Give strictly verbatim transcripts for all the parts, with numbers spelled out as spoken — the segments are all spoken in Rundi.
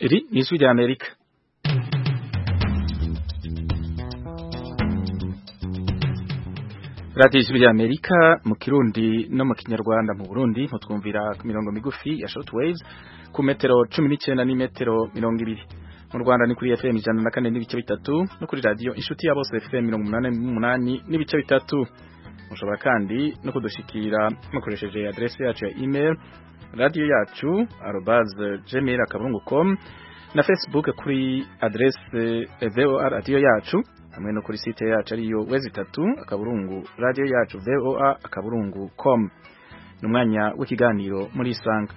Iri ni ijwi rya Amerika. Radio ijwi rya Amerika mu Kirundi no mu Kinyarwanda. Mu Burundi mutwumvira ku mirongo migufi ya shortwaves ku metero cumi n'icenda ni metero mirongo ibiri. Mu Rwanda ni kuri F M ijana na kane n'ibice bitatu no kuri radio Inshuti ya Bose F M mirongo umunani n'umunani n'ibice bitatu. Mushobora kandi no kudushikira mukoresheje adresse yacu ya email radio yacu arobase gmail akaburungu point com na Facebook kuri adresse V O A radio yacu hamwe no kuri site yacu ariyo wezi tatu akaburungu radio yacu V O A akaburungu com. Numwanya w'ikiganiro muri Isanga.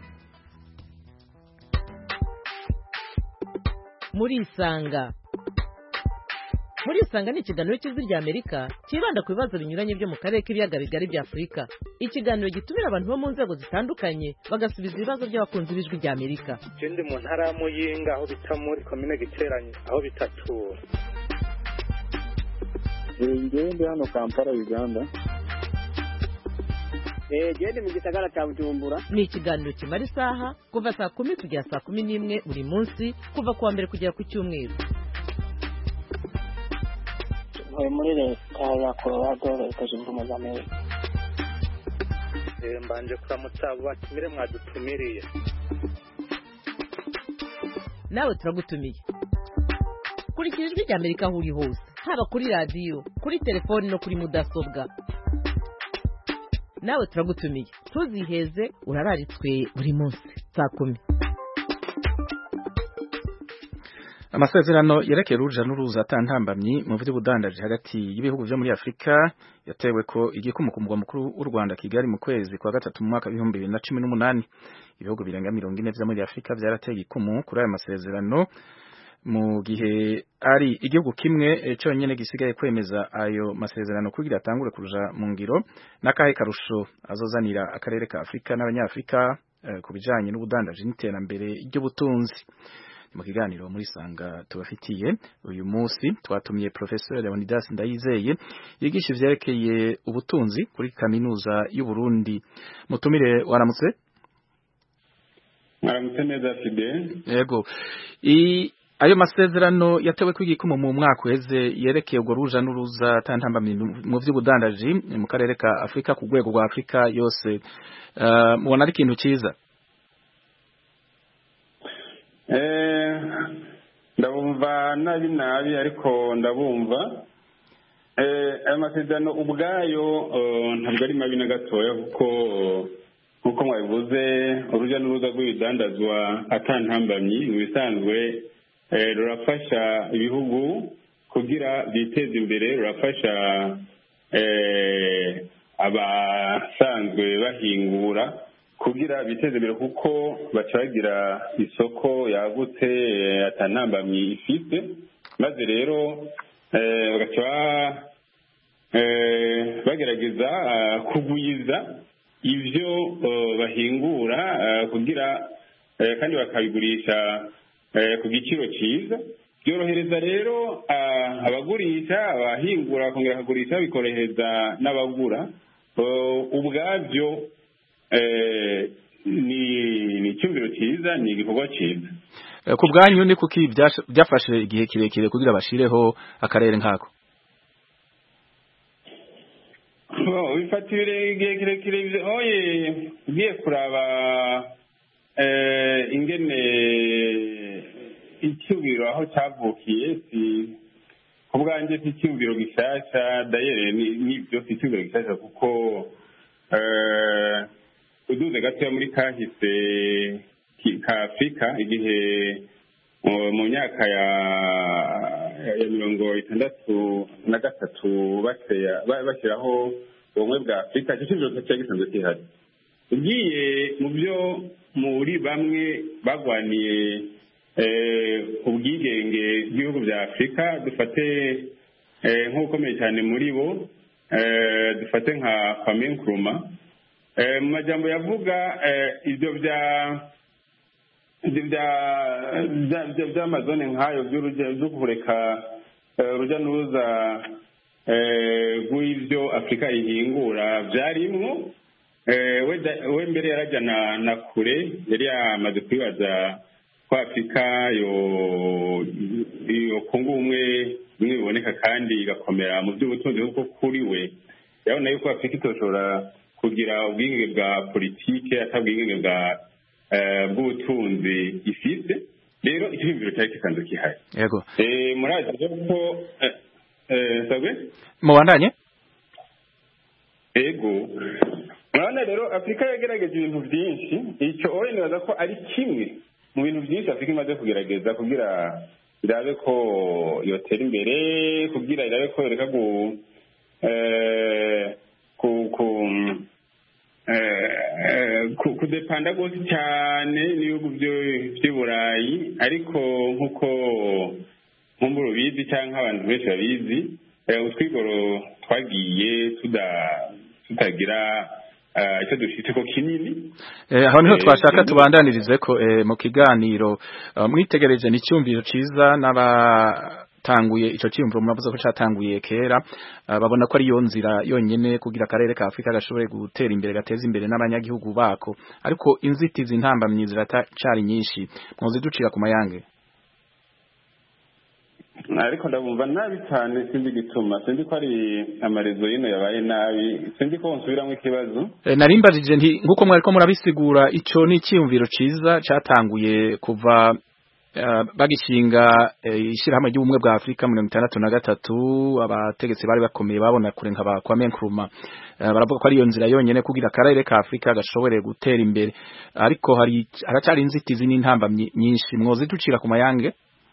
Muri Isanga Muri Isanga ni ikiganiro cy'ijwi rya Amerika kibanda ku bibazo binyuranye byo mu karere k'ibiyaga bigari bya Afurika. Ikiganiro gitumira abantu bo mu nzego zitandukanye bagasubiza ibibazo by'abakunzi b'ijwi rya Amerika. Ikindi mu ntara ya Muyinga aho bita muri commune Giteranye aho bitatura. Ngende hano Kampala Uganda. Eh gende mu gisagara cya Bujumbura. Ni ikiganiro kimara isaha kuva saa kumi kugera saa kumi n'imwe buri munsi kuva kuwa mbere kugera ku cyumweru. Muri leta ya Colorado leta zunze ubumwe za Amerika. Eh mbanje kuramutsa batumire mwadutumiriye. Nawe turagutumiye. Kurikira ijwi rya Amerika aho uri hose, haba kuri radio, kuri telefone no kuri mudasobwa. Nawe turagutumiye. Tuziheze urararitswe buri munsi saa kumi. Amasezerano yerekeye uruja n'uruza atantambamyi mu buryo budandaje hagati y'ibihugu byo muri Afrika yatewe ko igikumu ku mugwa mukuru w'u Rwanda Kigali mu kwezi kwa gatatu mu mwaka w'ibihumbi bibiri na cumi n'umunani. Ibihugu birenga mirongo ine byo muri Afrika byarateye igikumu kuri aya masezerano mu gihe ari igihugu kimwe cyonyine gisigaye kwemeza ayo masezerano kugira atangure kuruja mu ngiro n'akahe karusho azozanira akarere ka Afrika n'abanyafrika eh, ku bijanye n'ubudandaje n'iterambere ry'ubutunzi. Mu kiganiro muri Isanga tubafitiye uyu munsi twatumiye Professor Leonidas Ndayizeye yigisha ivyerekeye ubutunzi kuri kaminuza y'u Burundi. Mutumire waramutse? Waramutse neza Fide. Yego. I ayo masezerano yatewe kw'igikumu mu mwaka uheze yerekeye ubwo ruja n'uruza tantambamye mu vy'ubudandaji mu karere ka Afrika ku rwego rwa Afrika yose. Uh, mubona ari ikintu ciza? Eh ndabumva nabi nabi ariko ndabumva eh aya masezerano ubwayo ntabwo ari mabi na gatoya kuko nkuko mwabivuze uruja n'uruza rw'ibidandazwa atantambamyi mu bisanzwe eh rurafasha ibihugu kugira biteze imbere, rurafasha eh abasanzwe bahingura kugira biteze imbere kuko bacagira isoko yagutse atanambamye ifite, maze rero eh bagaca eh bagerageza kugwiza ivyo bahingura kugira kandi bakabigurisha ku giciro cyiza. Byorohereza rero abagurisha abahingura kongera kugurisha, bikorohereza n'abagura. Ubwabyo eh ni ni cyumviro cyiza, ni igikorwa cyiza. Ku bwanyu ni kuki byafashe igihe kirekire kugira bashireho akarere nkako? Oh, bifatire igihe kirekire oye giye kuraba eh ingene icyubiro aho cyavukiye, si kubwanje si cyubiro gishasha dayere ni byo si cyubiro gishasha kuko eh uduze gato muri kahise ka Afrika igihe mu myaka ya ya mirongo itandatu na gatatu bashyiraho ubumwe bwa Afrika, icyo cyubiro cyari gisanzwe kihari. Ugiye mu byo muri bamwe bagwaniye ubwigenge bw'ibihugu bya Afrika, dufate nk'ukomeye cyane muri bo, dufate nka Kwame Nkrumah. Mu majambo yavuga ibyo bya by'amazone nk'ayo byo kureka urujya n'uruza rw'ibyo Afrika ihingura byarimwo. We mbere yarajyana na kure, yari yamaze kwibaza ko ko afurika yo kunga ubumwe bimwe biboneka kandi igakomera mu by'ubutunzi kuko kuri we yabona yuko afurika itoshobora kugira ubwigenge bwa politike atabwigenge bwa bw'ubutunzi ifite rero icyumviro cyari kisanzwe kihari yego murazi rero ko sabwe mubandanye yego murabona rero afurika yagerageje ibintu byinshi icyo oye nibaza ko ari kimwe mu bintu byinshi afurika imaze kugerageza kugira irabe ko yotera imbere kugira irabe ko yoreka gu ku kudepanda rwose cyane n'ibihugu by'i burayi ariko nk'uko nk'umbura ubizi cyangwa abantu benshi babizi utwigoro twagiye tutagira icyo dufite ko kinini aho niho twashaka tubandanirize ko mu kiganiro mwitegereje n'icyumviro cyiza n'abatanguye icyo cyumviro mwavuze ko cyatanguye kera babona ko ari yo nzira yonyine kugira akarere ka Afurika gashobore gutera imbere gateza imbere n'abanyagihugu bako ariko inzitizi ntambamyi ziracari nyinshi mwoze ducira ku mayange ariko ndabumva nabi cyane sinzi gituma sinzi ko ari amarezo yino yabaye nabi sinzi ko nsubiramo ikibazo narimbajije nti nkuko mwari ko murabisigura ico ni icyumviro ciza catanguye kuva bagishinga ishirahamwe ry'ubumwe bwa Afurika mirongo itandatu na gatatu abategetsi bari bakomeye babona kure nk'aba Kwame Nkrumah baravuga ko ari iyo nzira yonyene kugira akarere ka Afurika gashobore gutera imbere ariko hari haracari inzitizi n'intambamyi nyinshi mwoze ducira ku mayange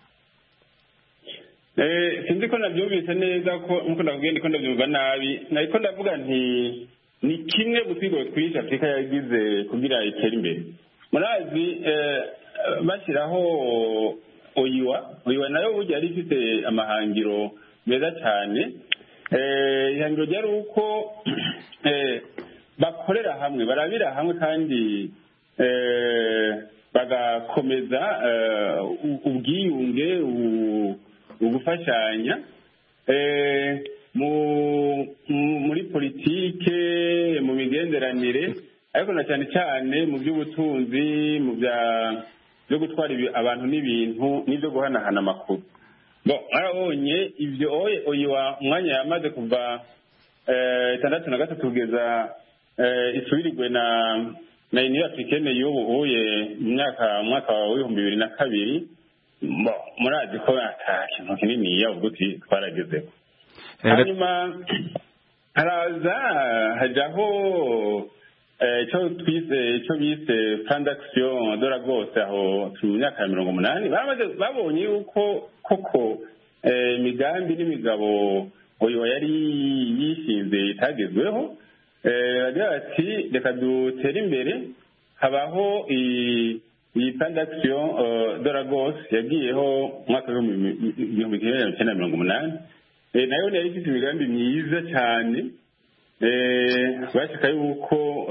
Eh sinzi ko nabyumvise neza ko nkuko ndakubwiye ko ndabyumva nabi nariko ndavuga nti ni kimwe gutwigo twisha Afrika yagize kugira itere imbere murazi eh bashyiraho oyiwa oyiwa nayo burya yari ifite amahangiro meza cyane eh ihangiro ryari uko eh bakorera hamwe barabira hamwe kandi eh bagakomeza ubwiyunge ugufashanya eh mu muri politike mu migenderanire ariko na cyane cyane mu by'ubutunzi mu bya byo gutwara abantu n'ibintu n'ibyo guhanahana amakuru bo arabonye ibyo oye oyiwa umwanya yamaze kuva eh itandatu na gatatu kugeza eh isubirirwe na na Union Africaine y'ubu huye mu myaka mwaka wa ibihumbi bibiri na kabiri Mo murazi ko ata kintu kinini yavuga uti twaragezeho hanyuma haraza hajaho icyo twise icyo bise plan d'action de la gauche aho mu myaka ya mirongo umunani bamaze babonye yuko koko imigambi n'imigabo oyo yari yishinze itagezweho bagira bati reka dutere imbere habaho iyi plan d'action de la gauche yagiyeho mwaka w'ibihumbi kimwe magana cyenda mirongo umunani nayo yari ifite imigambi myiza cyane bashaka yuko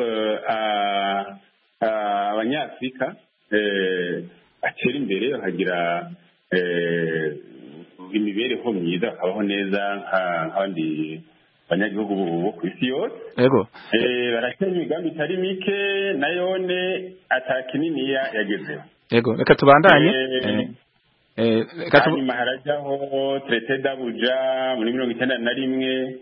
abanyafurika batera imbere bakagira imibereho myiza bakabaho neza nk'abandi abanyagihugu bo ku isi yose yego barakora imigambi itari mike nayone ata kininiya yagezeho yego reka tubandanye hanyuma harajyaho traité d'Abuja muri mirongo icyenda na rimwe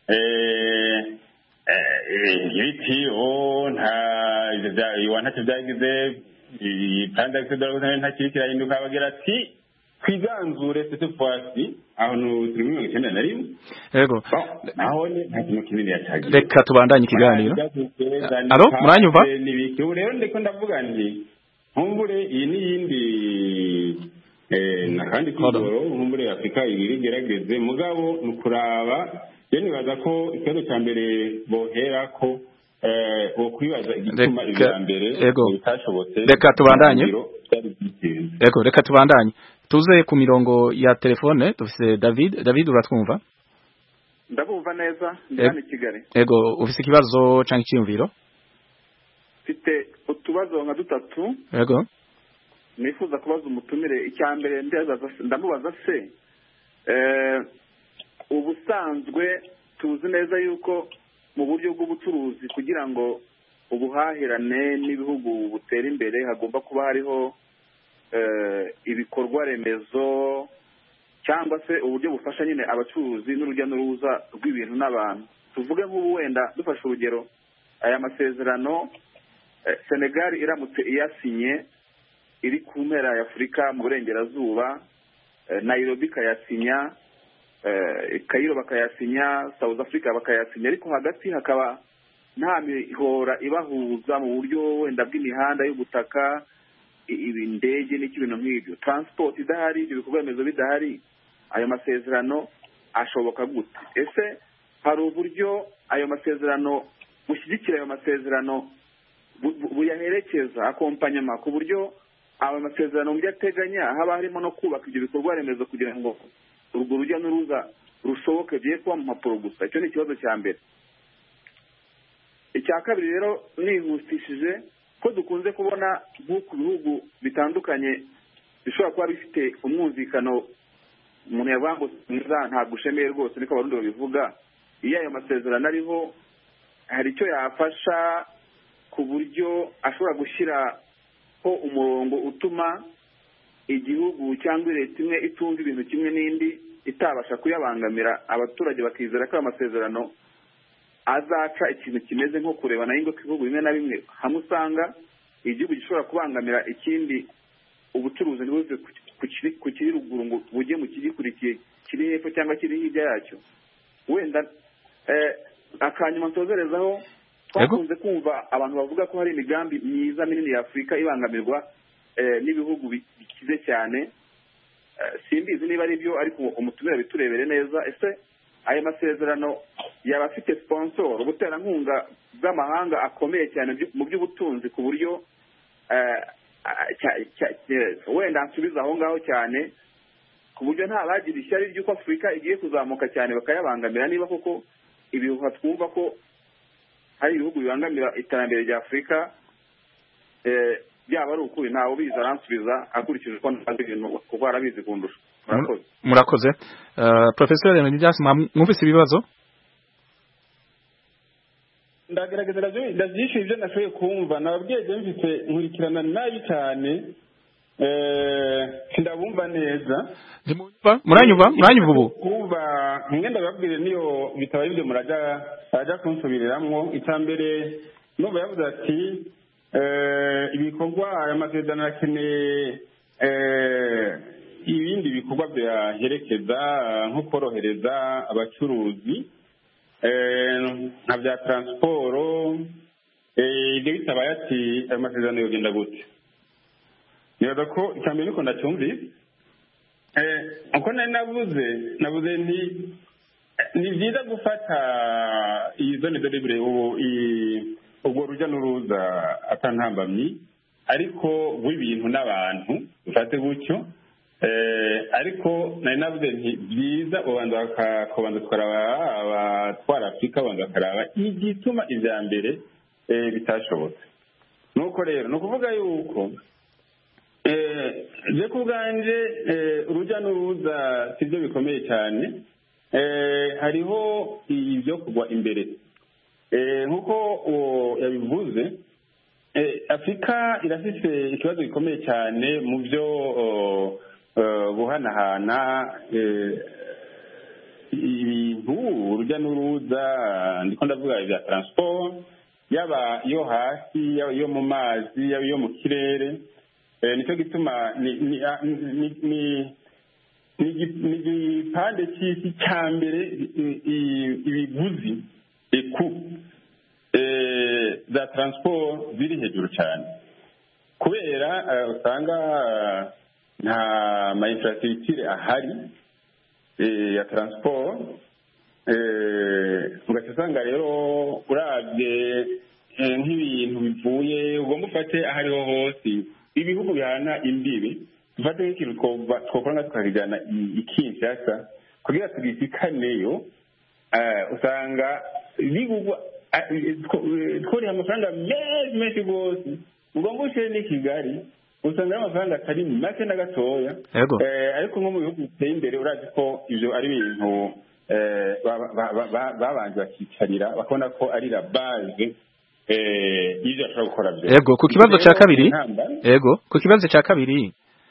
ibitiyo nta iwa ntacyo byagize plan d'action de la gauche ntakiri kirahinduka bagira ati twiganzure cette fois-ci aho turi mirongo icyenda na rimwe yego aho nta kintu kinini yacagiye reka tubandanye ikiganiro alo muranyumva ubu rero ndiko ndavuga nti nkumbure iyi n'iyindi nakandi kwigoro nkumbure Afrika ibiri gerageze mugabo nukuraba yeni baza ko ikibazo cya mbere bohera ko eh wo kwibaza igituma ibya mbere bitashobotse reka tubandanye yego reka tubandanye tuze ku mirongo ya telefone dufise David David uratwumva ndabumva neza ndani Kigali yego ufise ikibazo canke cyiyumviro mfite utubazo nka dutatu yego nifuza kubaza umutumire icya mbere ndamubaza se eh ubusanzwe tuzi neza yuko mu buryo bw'ubucuruzi kugira ngo ubuhahirane n'ibihugu butera imbere hagomba kuba hariho ibikorwa remezo cyangwa se uburyo bufasha nyine abacuruzi n'urujya n'uruza rw'ibintu n'abantu. Tuvuge nk'ubu wenda dufashe urugero, aya masezerano Senegal iramutse iyasinye iri ku mpera ya Afurika mu burengerazuba, Nairobi kayasinya, Cairo bakayasinya, South Africa bakayasinya, ariko hagati hakaba nta mihora ibahuza mu buryo wenda bw'imihanda y'ubutaka, indege n'ibintu nk'ibyo, transport idahari, ibyo bikorwa remezo bidahari, ayo masezerano ashoboka gute? Ese hari uburyo ayo masezerano bushyigikira ayo masezerano buyaherekeza akompanyama ku buryo ayo masezerano mu byo ateganya haba harimo no kubaka ibyo bikorwa remezo kugira ngo urwo rujya n'uruza rushoboke bye kuba mu mpapuro gusa? Icyo ni ikibazo cya mbere. Icya kabiri rero nihutishije ko dukunze kubona nk'uku bihugu bitandukanye bishobora kuba bifite umwumvikano umuntu yavuga ngo mwiza ntabwo ushemeye rwose, niko abarundi babivuga. Iyo ayo masezerano ariho hari icyo yafasha ku buryo ashobora gushyiraho umurongo utuma igihugu cyangwa leta imwe itumva ibintu kimwe n'indi itabasha kuyabangamira, abaturage bakizera ko ayo masezerano azaca ikintu kimeze nko kurebana y'ingo k'ibihugu bimwe na bimwe, hamwe usanga igihugu gishobora kubangamira ikindi, ubucuruzi ntibuze ku kiri ruguru ngo bujye mu kigikurikiye kiri hepfo cyangwa kiri hirya yacyo. Wenda akanyuma nsozerezaho, twakunze kumva abantu bavuga ko hari imigambi myiza minini ya Afurika ibangamirwa n'ibihugu bikize cyane. Simbizi niba ari byo, ariko umutumira biturebere neza. Ese ayo masezerano yaba afite sponsor, ubuterankunga bw'amahanga akomeye cyane mu by'ubutunzi ku buryo wenda nsubiza aho ngaho cyane ku buryo nta bagira ishyari ry'uko Afurika igiye kuzamuka cyane bakayabangamira, niba koko ibihuha twumva ko hari ibihugu bibangamira iterambere rya Afurika byaba ari ukuri, ntawe ubizi aransubiza akurikije uko ntazi ibintu kuko arabizi kundusha. Murakoze. Murakoze. Professor Leonidas, mwumvise ibibazo? Ndagerageza ndabyishyura ibyo nashoboye kumva, nababwiye je mfite nkurikirana nabi cyane, sindabumva neza. Muranyumva? Muranyumva ubu? Kumva ngenda babwire niyo bitaba ibyo muraja aja kunsubiriramwo. Icambere numva yavuze ati ibikorwa aya masezerano akeneye ibindi bikorwa byaherekeza nko korohereza abacuruzi nka bya transport. Ibyo bitabaye ati ayo masezerano yogenda gute? Nibaza ko icambere niko ndacyumvise. Uko nari navuze navuze nti ni byiza gufata iyi zone de libre ubwo rujya n'uruza atantambamyi, ariko w'ibintu n'abantu dufate gutyo. Ariko nari navuze nti byiza ubanza bakabanza tukaraba abatwara Afurika, ubanza bakaraba igituma ibya mbere bitashobotse. Nuko rero ni ukuvuga yuko je ku bwanje urujya n'uruza sibyo bikomeye cyane. Hariho ibyo kugwa imbere nk'uko yabivuze. Afurika irafite ikibazo gikomeye cyane mu byo guhanahana ibintu, urujya n'uruza. Ndiko ndavuga ibya transport, yaba iyo hasi, yaba iyo mu mazi, yaba iyo mu kirere. Nicyo gituma ni igipande cy'isi cya mbere ibiguzi eku za transport ziri hejuru cyane, kubera usanga nta ma infrastructure ahari ya transport. Ugasanga rero urabye nk'ibintu bivuye, ugomba ufate ahariho hose ibihugu bihana imbibi. Dufate nk'ikintu twakora nka tukakijyana i Kinshasa kugira tugishikaneyo, usanga bigugwa tworiha amafaranga menshi menshi rwose. Ugomba ushyire n'i Kigali usanga amafaranga atari make na gatoya. Ariko nko mu bihugu biteye imbere urazi ko ibyo ari ibintu babanje bakicarira bakabona ko ari la base y'ibyo bashobora gukora byose. Yego, ku kibazo cya kabiri yego ku kibazo cya kabiri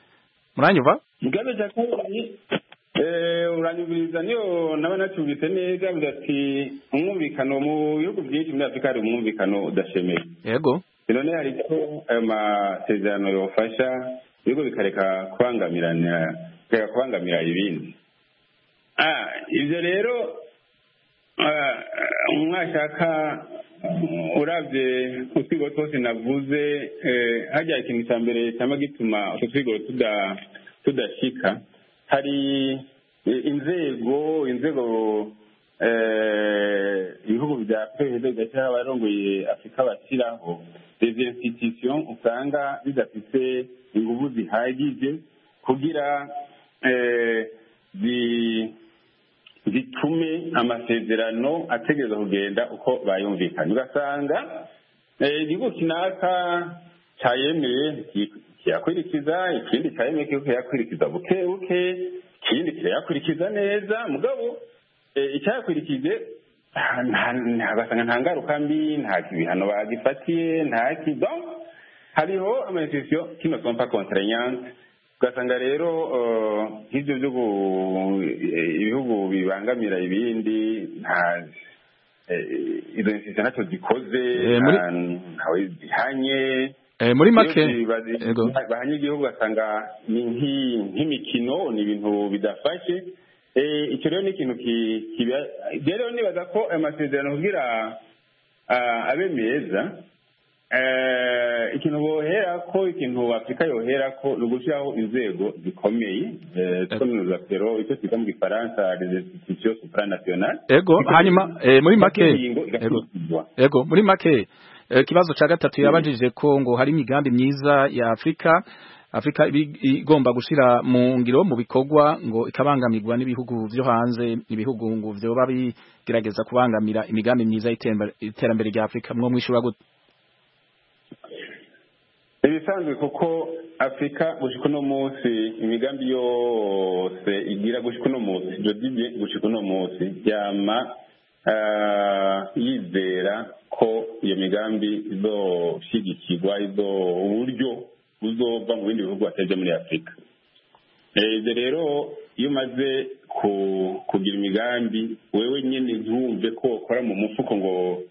muranyuva ikibazo cya kabiri uranyumviriza niyo naba nacyumvise neza avuga ati umwumvikano mu bihugu byinshi muri afurika hari umwumvikano udashemeye yego none hari ko ayo masezerano yofasha ibigo bikareka kubangamirana bikareka kubangamira ibindi ibyo rero mwashaka urabye utwigo twose navuze hajya ikintu cya mbere cyangwa gituma utwo twigo tudashika hari inzego inzego ibihugu bya perezida bigashyiraho abarongoye afurika bashyiraho izi institution usanga zidafite ingufu zihagije kugira zitume amasezerano ategereza kugenda uko bayumvikanye ugasanga igihugu kinaka cyayemeye kiyakurikiza ikindi cyayemeye ko kiyakurikiza buke buke ikindi kirayakurikiza neza mugabo icyayakurikije ugasanga nta ngaruka mbi nta ibihano bagifatiye nta kido hariho amasezerano kino sompa contraignante ugasanga rero nk'ibyo byo ibihugu bibangamira ibindi nta izo institution ntacyo zikoze ntawe zihanye muri make bahanye igihugu ugasanga ni nk'imikino ni ibintu bidafashe icyo rero ni ikintu rero nibaza ko ayo masezerano kugira abe meza ikintu bohera ko ikintu afurika yohera ko ni ugushyiraho inzego zikomeye twemeza pero icyo twita mu gifaransa les institutions supranationales ego hanyuma muri make ego muri make ikibazo cya gatatu yabajije ko ngo hari imigambi myiza ya afurika afurika igomba gushyira mu ngiro mu bikorwa ngo ikabangamirwa n'ibihugu byo hanze ibihugu ngo byoba bigerageza kubangamira imigambi myiza y'iterambere rya afurika mwo mwishura gute ibisanzwe kuko afurika gushika uno munsi imigambi yose igira gushika uno munsi jodibye gushika uno munsi yama yizera ko iyo migambi izoshigikirwa izo uburyo buzova mu bindi bihugu atari muri afurika ibyo rero iyo umaze kugira imigambi wewe nyine ntumve ko ukora mu mufuko ngo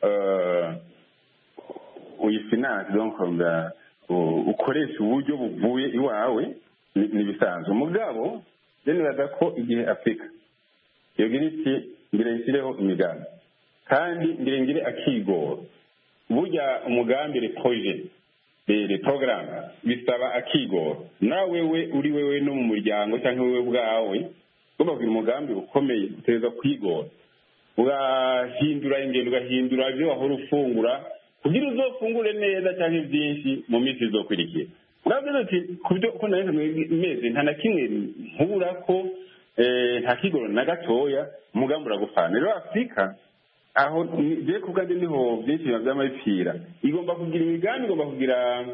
uyifinance donc ukoresha uburyo buvuye iwawe n'ibisanzwe mugabo nibaza ko igihe afurika yogira iti ngire nshyireho imigambi kandi ngire ngire akigoro burya umugambi reproje le programme bisaba akigoro nawe wewe uri wewe no mu muryango cyangwa wewe bwawe ugomba kugira umugambi ukomeye uteza kwigora ugahindura ingendo ugahindura ibyo wahora ufungura kugira uzofungure neza cyangwa byinshi mu minsi izokurikira muravuze ati kubyo ko nayo meze nta na kimwe nkura ko nta kigoro na gatoya umugambi uragufana rero afurika aho je kubwanje niho byinshi by'amapfira igomba kugira imigambi igomba kugira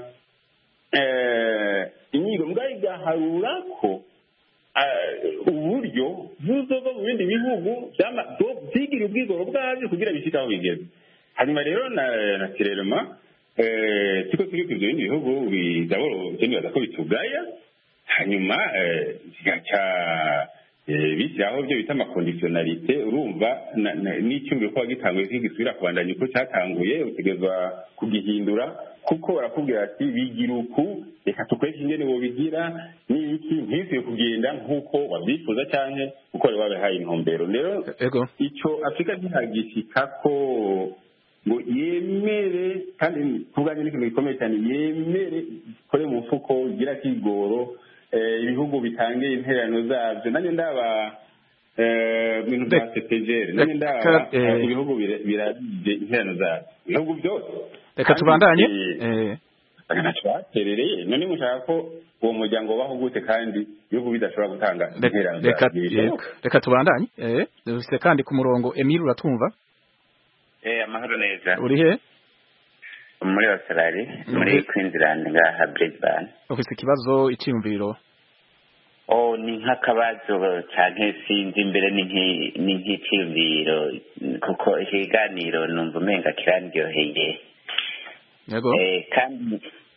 eh inyigo mbwa igaharura ko uburyo buzova mu bindi bihugu byama byigira ubwigoro bwaje kugira bishikaho bigeze hanyuma rero na naturellement eh tiko turi kuvyo bindi bihugu bidaboro cyane ko bitugaya hanyuma cya bishyiraho byo bita amakondisiyonalite urumva n'icyumviro ko wagitanguye kigisubira kubandanya uko cyatanguye utegerezwa kugihindura kuko barakubwira ati bigira uku reka tukwereke ingene wobigira n'iki ntibisuye kugenda nk'uko wabyifuza cyane uko wari wabahaye intumbero rero icyo afurika ntihagishika ko ngo yemere kandi tuvuganye n'ikintu gikomeye cyane yemere ikore mu mufuko igira kigoro ibihugu bitangiye intererano zabyo nanjye ndaba ibintu bya sepejeri nanjye ndaba ibihugu birabye intererano zabyo ibihugu byose reka tubandanye ntacyo baterereye none mushaka ko uwo muryango ubaho gute kandi ibihugu bidashobora gutanga intererano zabyo reka tubandanye dufite kandi ku murongo Emile uratumva amahoro neza uri he muri Australia muri Queensland ngaha Brisbane ufite ikibazo icyumviro oh ni nk'akabazo cyane sinzi imbere ni nk'icyumviro kuko ikiganiro numva umenga kirandyoheye yego eh kandi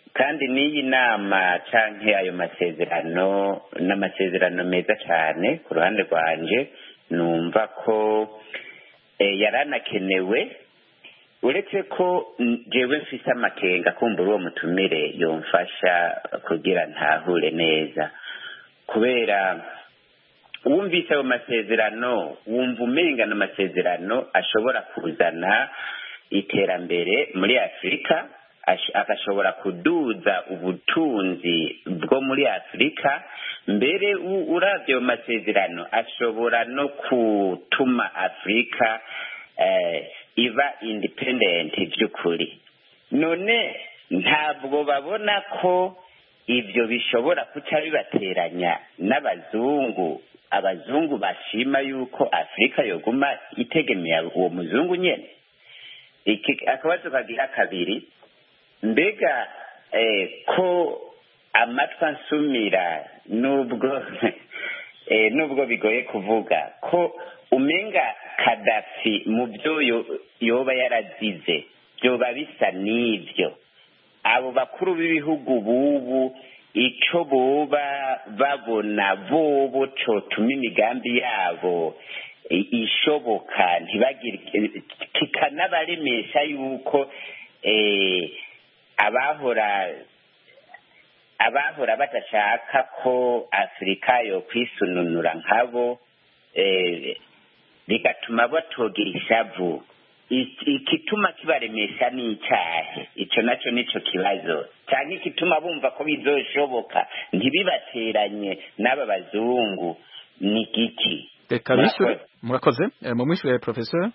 kandi n'iyi nama canke ayo masezerano n'amasezerano meza cyane ku ruhande rwanje numva ko eh, yaranakenewe uretse ko jewe mfise amakenga kumbura uwo mutumire yomfasha kugira ntahure neza kubera wumvise ayo masezerano wumva umenga n'amasezerano ashobora kuzana iterambere muri Afurika agashobora kuduza ubutunzi bwo muri Afurika mbere uravye ayo masezerano ashobora no gutuma Afurika eh, iba independent by'ukuri none ntabwo babona ko ibyo bishobora kuca bibateranya n'abazungu abazungu bashima yuko Afurika yoguma itegemeye uwo muzungu nyene iki akabazo kagira kabiri mbega eh, ko amatwa nsumira nubwo eh, nubwo bigoye kuvuga ko umenga Kadafi mu byo yoba yarazize byoba bisa n'ibyo abo bakuru b'ibihugu bubu ico boba babona bobo cotuma imigambi yabo ishoboka ntibagire kikanabaremesha yuko eh, abahora abahora badashaka ko Afurika yo kwisununura nkabo eh, bigatuma batogira ishavu ikituma kibaremesha n'icyahe icyo nacyo nico kibazo cyangwa ikituma bumva ko bizoshoboka ntibibateranye n'aba bazungu ni giki reka bishure murakoze mu mwishure professeur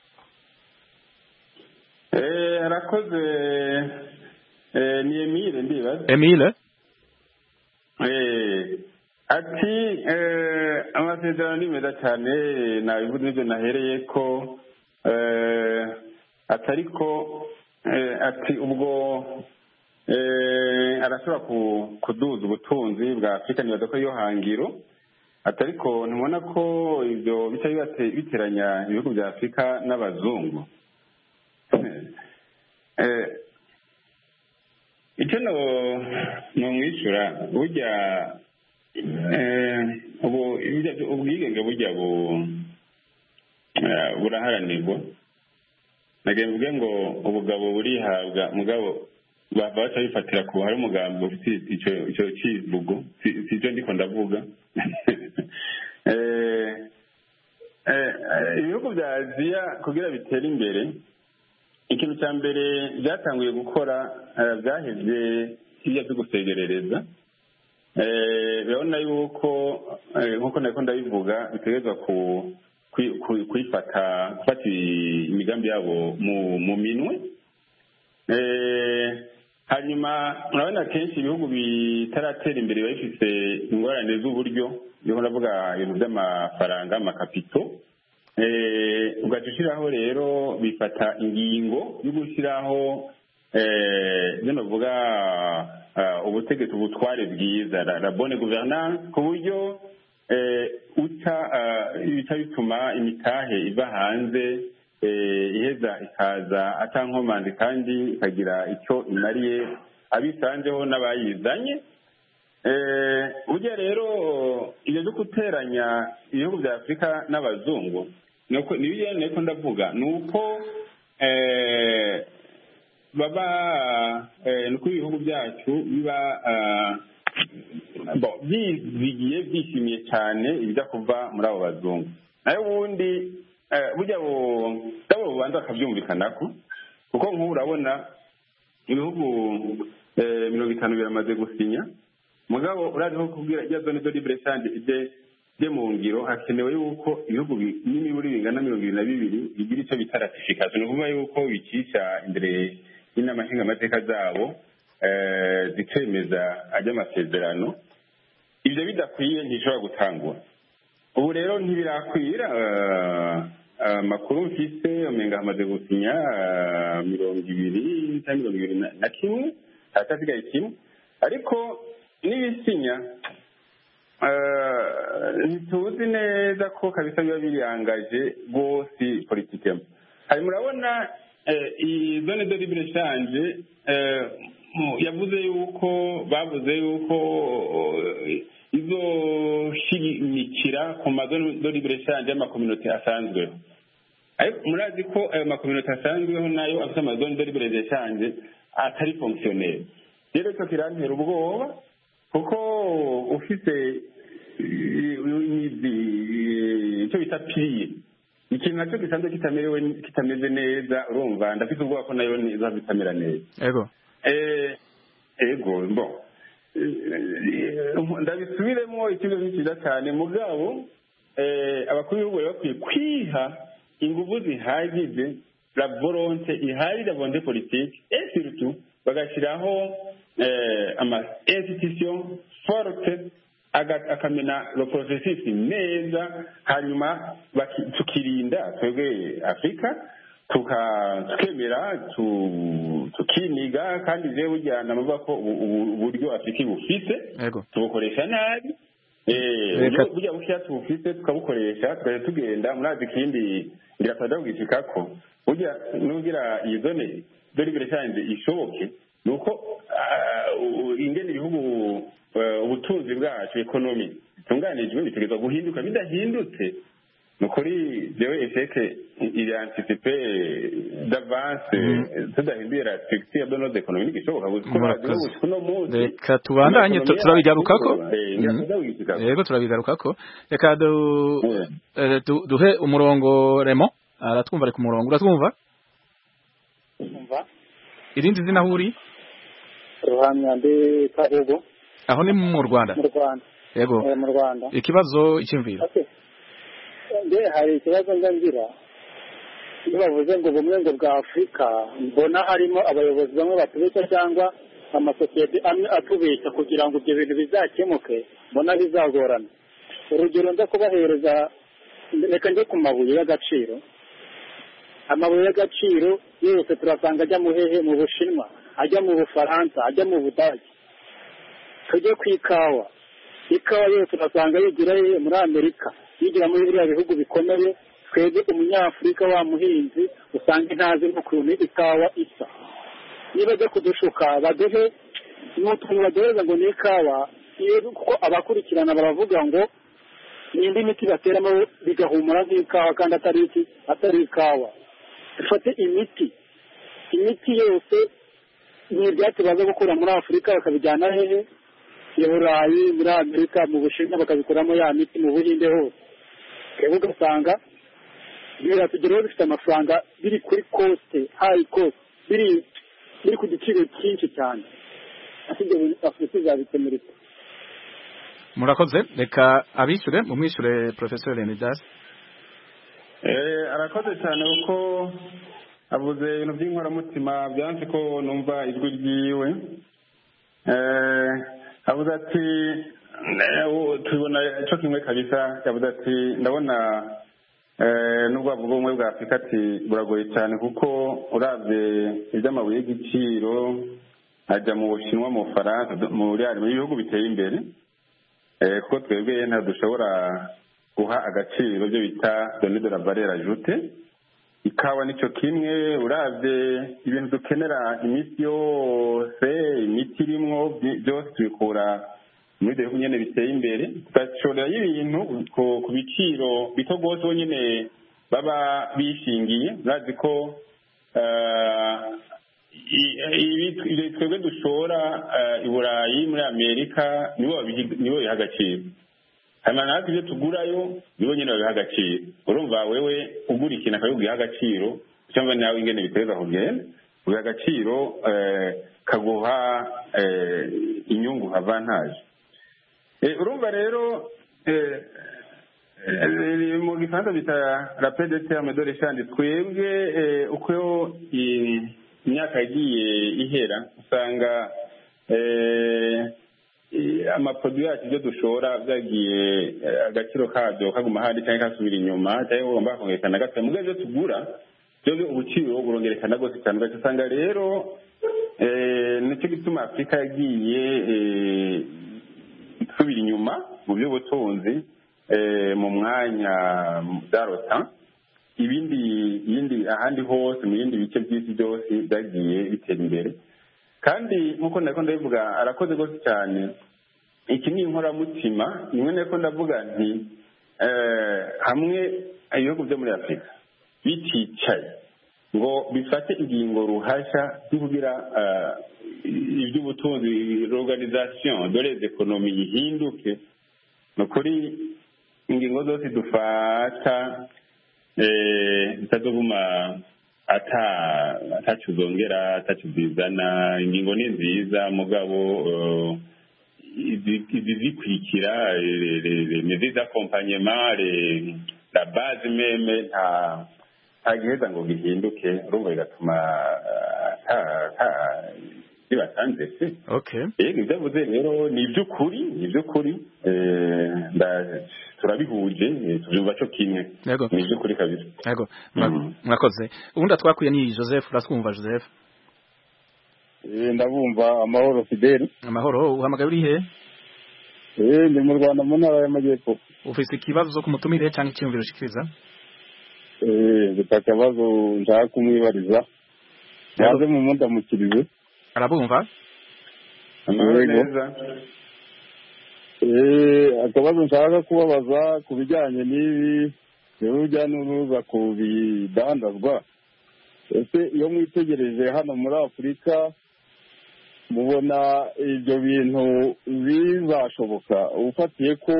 eh arakoze eh ni Emile ndibaza Emile eh ati eh amasezerano ni meza cyane nabivuze n'ibyo nahereye ko eh atariko eh ati ubwo eh arashobora kuduza ubutunzi bwa Afurika nibaza ko yo hangiro atariko ntibona ko ibyo bica biteranya ibihugu bya Afurika n'abazungu eh icyo no no mwishura burya eh ubu ubwigenge burya bu buraharanirwa nagemvuge ngo ubugabo burihabwa mugabo babaca bifatira ku hari umugambo ufite ico ico civugo sijo ndiko ndavuga eh eh ibihugu bya Aziya kugira bitera imbere ikintu cya mbere byatanguye gukora byaheze ibyo byo gusegerereza eh birabona yuko nkuko nako ndabivuga bitegerezwa ku kwifata gufata imigambi yabo mu minwe eh hanyuma urabona kenshi ibihugu bitaratera imbere biba bifite ingorane z'uburyo niho ndavuga ibintu by'amafaranga amakapito eh ugacishiraho rero bifata ingingo yo gushyiraho eh byo navuga ubutegetsi ubutware bwiza la bonne gouvernance ku buryo eh uca bica bituma imitahe iva hanze eh iheza ikaza atankomande kandi ikagira icyo imariye abisanzeho n'abayizanye eh ujya rero iyo byo guteranya ibihugu bya Afurika n'abazungu nuko nibiye neko ndavuga nuko eh baba eh nuko ibihugu byacu biba bo bigiye byishimiye cyane ibijya kuva muri abo bazungu nayo wundi burya bo dabo bubanza akabyumvikanako kuko nk'ubu urabona ibihugu mirongo itanu biramaze gusinya mugabo urariho kubwira rya zone de libre échange ide de mu ngiro hakenewe yuko ibihugu n'imiburi bingana mirongo ibiri na bibiri bigira icyo bita ratification ni ukuvuga yuko bicisha imbere y'inama nshingamateka zabo zikemeza ajya amasezerano ibyo bidakwiye ntishobora gutangwa ubu rero ntibirakwira amakuru mfise umenga hamaze gusinya mirongo ibiri cyangwa mirongo ibiri na kimwe hatasigaye kimwe ariko n'ibisinya ntituzi neza ko kabisa biba birangaje rwose politikemo hari murabona iyi zone de libre échange yavuze yuko bavuze yuko izoshimikira ku mazone de libre échange y'amakominote asanzweho. Ariko murazi ko ayo makominote asanzweho nayo afite amazone de libre échange atari fonctionnel. Rero cyo kirantera ubwoba kuko ufite icyo bita piriye ikintu nacyo gisanzwe kitamerewe kitameze neza, urumva ndafite ubwoba ko nayo niza bitamera neza. Ego eh ego bon ndabisubiremo ikigo cyiza cyane mugabo eh abakuru b'ubuyobozi bakwiye kwiha ingufu zihagije, la volonté ihari, la volonté politique et surtout bagashyiraho eh ama institution forte akamena le processus neza, hanyuma tukirinda twebwe Afrika tukemera tukiniga kandi je bujyana avuga ko uburyo Afrika bufise tubukoresha nabi eh burya bushya tubufise tukabukoresha twari tugenda murazi kindi ndirapada kugishikako burya nugira iyi zone dore birashanje ishoboke nuko ingene ibihugu ubutunzi bwacu ekonomi tunganijwe bitegezwa guhinduka, bidahindutse nukuri jewe esheke il anticipe d'avance tudahinduye la structure de notre économie gishoboka kuno munsi. Reka tubandanye turabigarukako yego turabigarukako reka duhe umurongo Remo aratwumva ari ku murongo. Uratwumva? Umva irindi zina huri Ruhamya de Karugo. Aho ni mu Rwanda? Mu Rwanda. Yego. Eh mu Rwanda. Ikibazo icyumvira. Okay. Nde hari ikibazo ngangira. Iyo bavuze ngo bumwe ngo bwa Afrika mbona harimo abayobozi bamwe batubeshya cyangwa amasosiyete amwe atubeshya kugira ngo ibyo bintu bizakemuke, mbona bizagorana. Urugero nza kubahereza, reka njye ku mabuye y'agaciro. Amabuye y'agaciro yose turasanga ajya mu hehe mu Bushinwa, ajya mu Bufaransa, ajya mu Budage. Tujye ku ikawa, ikawa yose turasanga yigira muri Amerika, yigira muri biriya bihugu bikomeye. Twebwe umunyafurika wa muhinzi usanga ntazi n'ukuntu ikawa isa. Niba ajya kudushuka baduhe n'utuntu baduhereza ngo ni ikawa, kuko abakurikirana baravuga ngo ni indi miti bateramo bigahumura nk'ikawa kandi atari iki atari ikawa. Dufate imiti imiti yose ni ibyatsi baza gukura muri Afurika bakabijyana hehe i Burayi, muri Amerika, mu Bushinwa bakabikuramo ya miti mu Buhinde hose. Twebwe ugasanga biratugeraho bifite amafaranga biri kuri coste high cost, biri biri ku giciro cyinshi cyane. Asibye Afurika izabikemura. Murakoze, reka abishure mu mwishure Professor Leonidas. Eh arakoze cyane uko avuze ibintu by'inkoramutima byanze ko numva ijwi ryiwe. Eh avuze ati tubona cyo kimwe kabisa, yavuze ati ndabona eh nubwo avuga umwe bwa Afrika ati buragoye cyane kuko uravye iby'amabuye y'igiciro ajya mu Bushinwa, mu Faransa, muri ari mu bihugu biteye imbere. Eh kuko twebwe nta dushobora guha agaciro byo bita données de la valeur ajoutée. Ikawa nicyo kimwe, uravye ibintu dukenera imiti yose, imiti irimwo byose tubikura muri bihugu nyene biteye imbere. Tugashorera y'ibintu ku biciro bito gose nyene baba bishingiye. Urazi ko ibi twebwe dushora i Burayi, muri Amerika nibo nibo biha agaciro. Hanyuma natwe ibyo tugurayo nibo nyine babiha agaciro. Urumva wewe ugura ikintu akabiguha agaciro cyangwa nawe ingene bitereza kugenda ubiha agaciro kaguha inyungu avantage. Urumva rero mu gifaransa bita rappel de terme de l'échange, twebwe uko imyaka yagiye ihera usanga amaproduit yacu ibyo dushora byagiye agaciro kabyo kaguma handi cyangwa kasubira inyuma cyangwa ugomba kongerekana gato. Mu byo tugura byo ubuciro burongerekana rwose cyane, ugasanga rero nicyo gituma Afrika yagiye isubira inyuma mu by'ubutunzi mu mwanya darota ibindi ibindi ahandi hose mu bindi bice by'isi byose byagiye bitera imbere. kandi nk'uko nako ndabivuga arakoze rwose cyane. Iki ni inkoramutima nimwe nako ndavuga nti hamwe ibihugu byo muri Afurika biticaye ngo bifate ingingo ruhasha zo kugira iby'ubutunzi l'organisation de les économies yihinduke, ni ukuri ingingo zose dufata zitazoguma atacu zongera atacu zizana. Ingingo ni nziza mugabo izizikurikira les accompagnements la base meme nta ntagiheza ngo gihinduke, urumva bigatuma bibatanze se. Okay, yego ibyo avuze rero ni iby'ukuri ni iby'ukuri turabihuje tubyumva cyo kimwe, ni iby'ukuri kabisa. Yego mwakoze. Ubundi twakwiye ni Joseph, uraswumva Joseph? Eh, ndabumva. Amahoro Fidel. Amahoro, uhamagaye uri he? Eh, ndi mu Rwanda mu ntara y'Amajyepfo. Ufise ikibazo ku mutumire cyangwa icyumviro ushikiriza? Eh, ndetse akabazo nshaka kumwibariza. Yaje mu munda mukirize. Arabumva? Neza. Eh, akabazo nshaka kubabaza ku bijyanye n'ibi urujya n'uruza ku bidandazwa. Ese iyo mwitegereje hano muri Afurika mubona ibyo bintu bizashoboka, ufatiye ko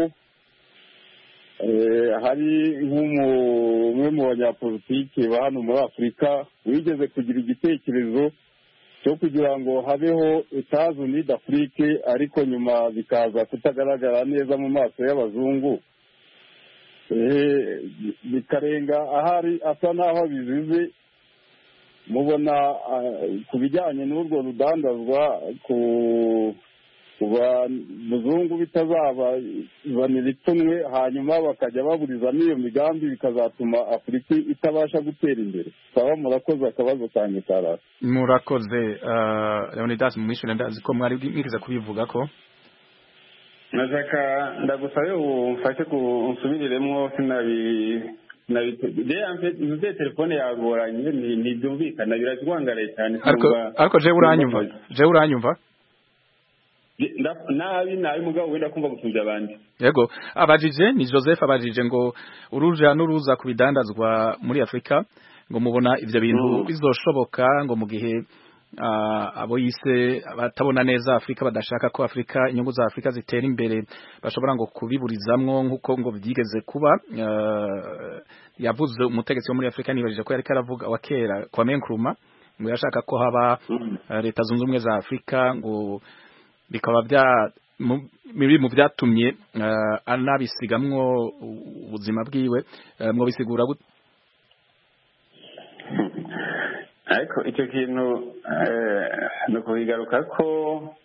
hari nk'umwe mu banyapolitiki ba hano muri Afurika wigeze kugira igitekerezo cyo kugira ngo habeho Etats Unis d'Afrique, ariko nyuma bikaza kutagaragara neza mu maso y'abazungu, bikarenga ahari asa n'aho bizize. Mubona ku bijyanye n'urwo rudandazwa ku bazungu bitazabazanira ipfunwe, hanyuma bakajya baburizamo iyo migambi bikazatuma Afurika itabasha gutera imbere? Saba, murakoze. Akabazo kanjye karasa. Murakoze. Leonidas mwishyure, ndazi ko mwari mwikiza kubivuga ko nashaka ndagusabe umfashe kunsubiriremo sinabi ntuze telefone yagoranye ntibyumvikana biratwangaraye cyane. Ariko jewe uranyumva? Jewe uranyumva? Nabi nabi mugabo wenda kumva gusubya abandi. Yego, abajije ni Joseph, abajije ngo uruja n'uruza ku bidandazwa muri Afurika ngo mubona ivyo bintu bizoshoboka ngo mu gihe abo yise batabona neza Afurika, badashaka ko Afurika, inyungu za Afurika zitera imbere, bashobora ngo kubiburizamwo nk'uko ngo byigeze kuba. Yavuze umutegetsi wo muri Afurika, nibajije ko yari karavuga wa kera Kwame Nkrumah, ngo yashaka ko haba leta zunze ubumwe za Afurika, ngo bikaba bya biri mu byatumye anabisigamwo ubuzima bwiwe. Mwo bisigura gute? Ariko icyo kintu ni ukubigaruka ko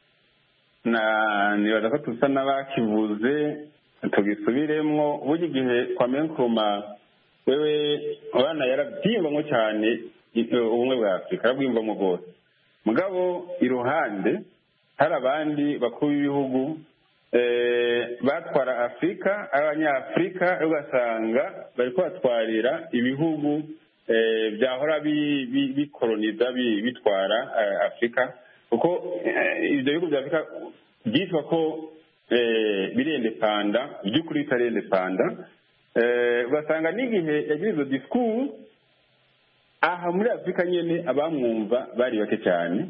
nibaza ko tusa n'abakivuze tugisubiremwo. Burya igihe Kwame Nkrumah wewe abana yarabyiyumvamo cyane ubumwe bwa Afurika, arabwiyumvamo rwose, mugabo iruhande hari abandi bakuru b'ibihugu batwara Afurika, abanyafurika ugasanga bari kubatwarira ibihugu byahora bikoroniza bitwara Afurika, kuko ibyo bihugu bya Afurika byitwa ko birendepanda, by'ukuri bitarendepanda. Ugasanga n'igihe yagira izo disikuru aha muri Afurika nyine abamwumva bari bake cyane,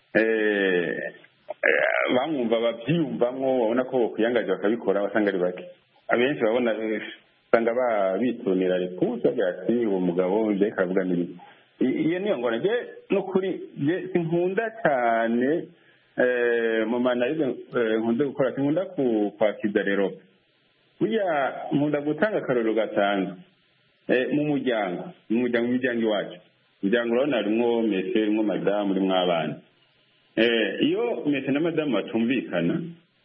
bamwumva babyiyumvamo, babona ko bakwiyangaje bakabikora, basanga ari bake. Abenshi babona usanga babitunira repusa byati uwo mugabo mbere kavuga n'ibindi. Iyo niyo ngona je n'ukuri je sinkunda cyane mu manarize nkunze gukora, sinkunda kwakiza rero. Burya nkunda gutanga akarorero gatanzwe mu muryango mu muryango w'umuryango iwacu. Umuryango urabona harimwo mese, harimwo madamu, harimwo abana. Iyo mese na madamu batumvikana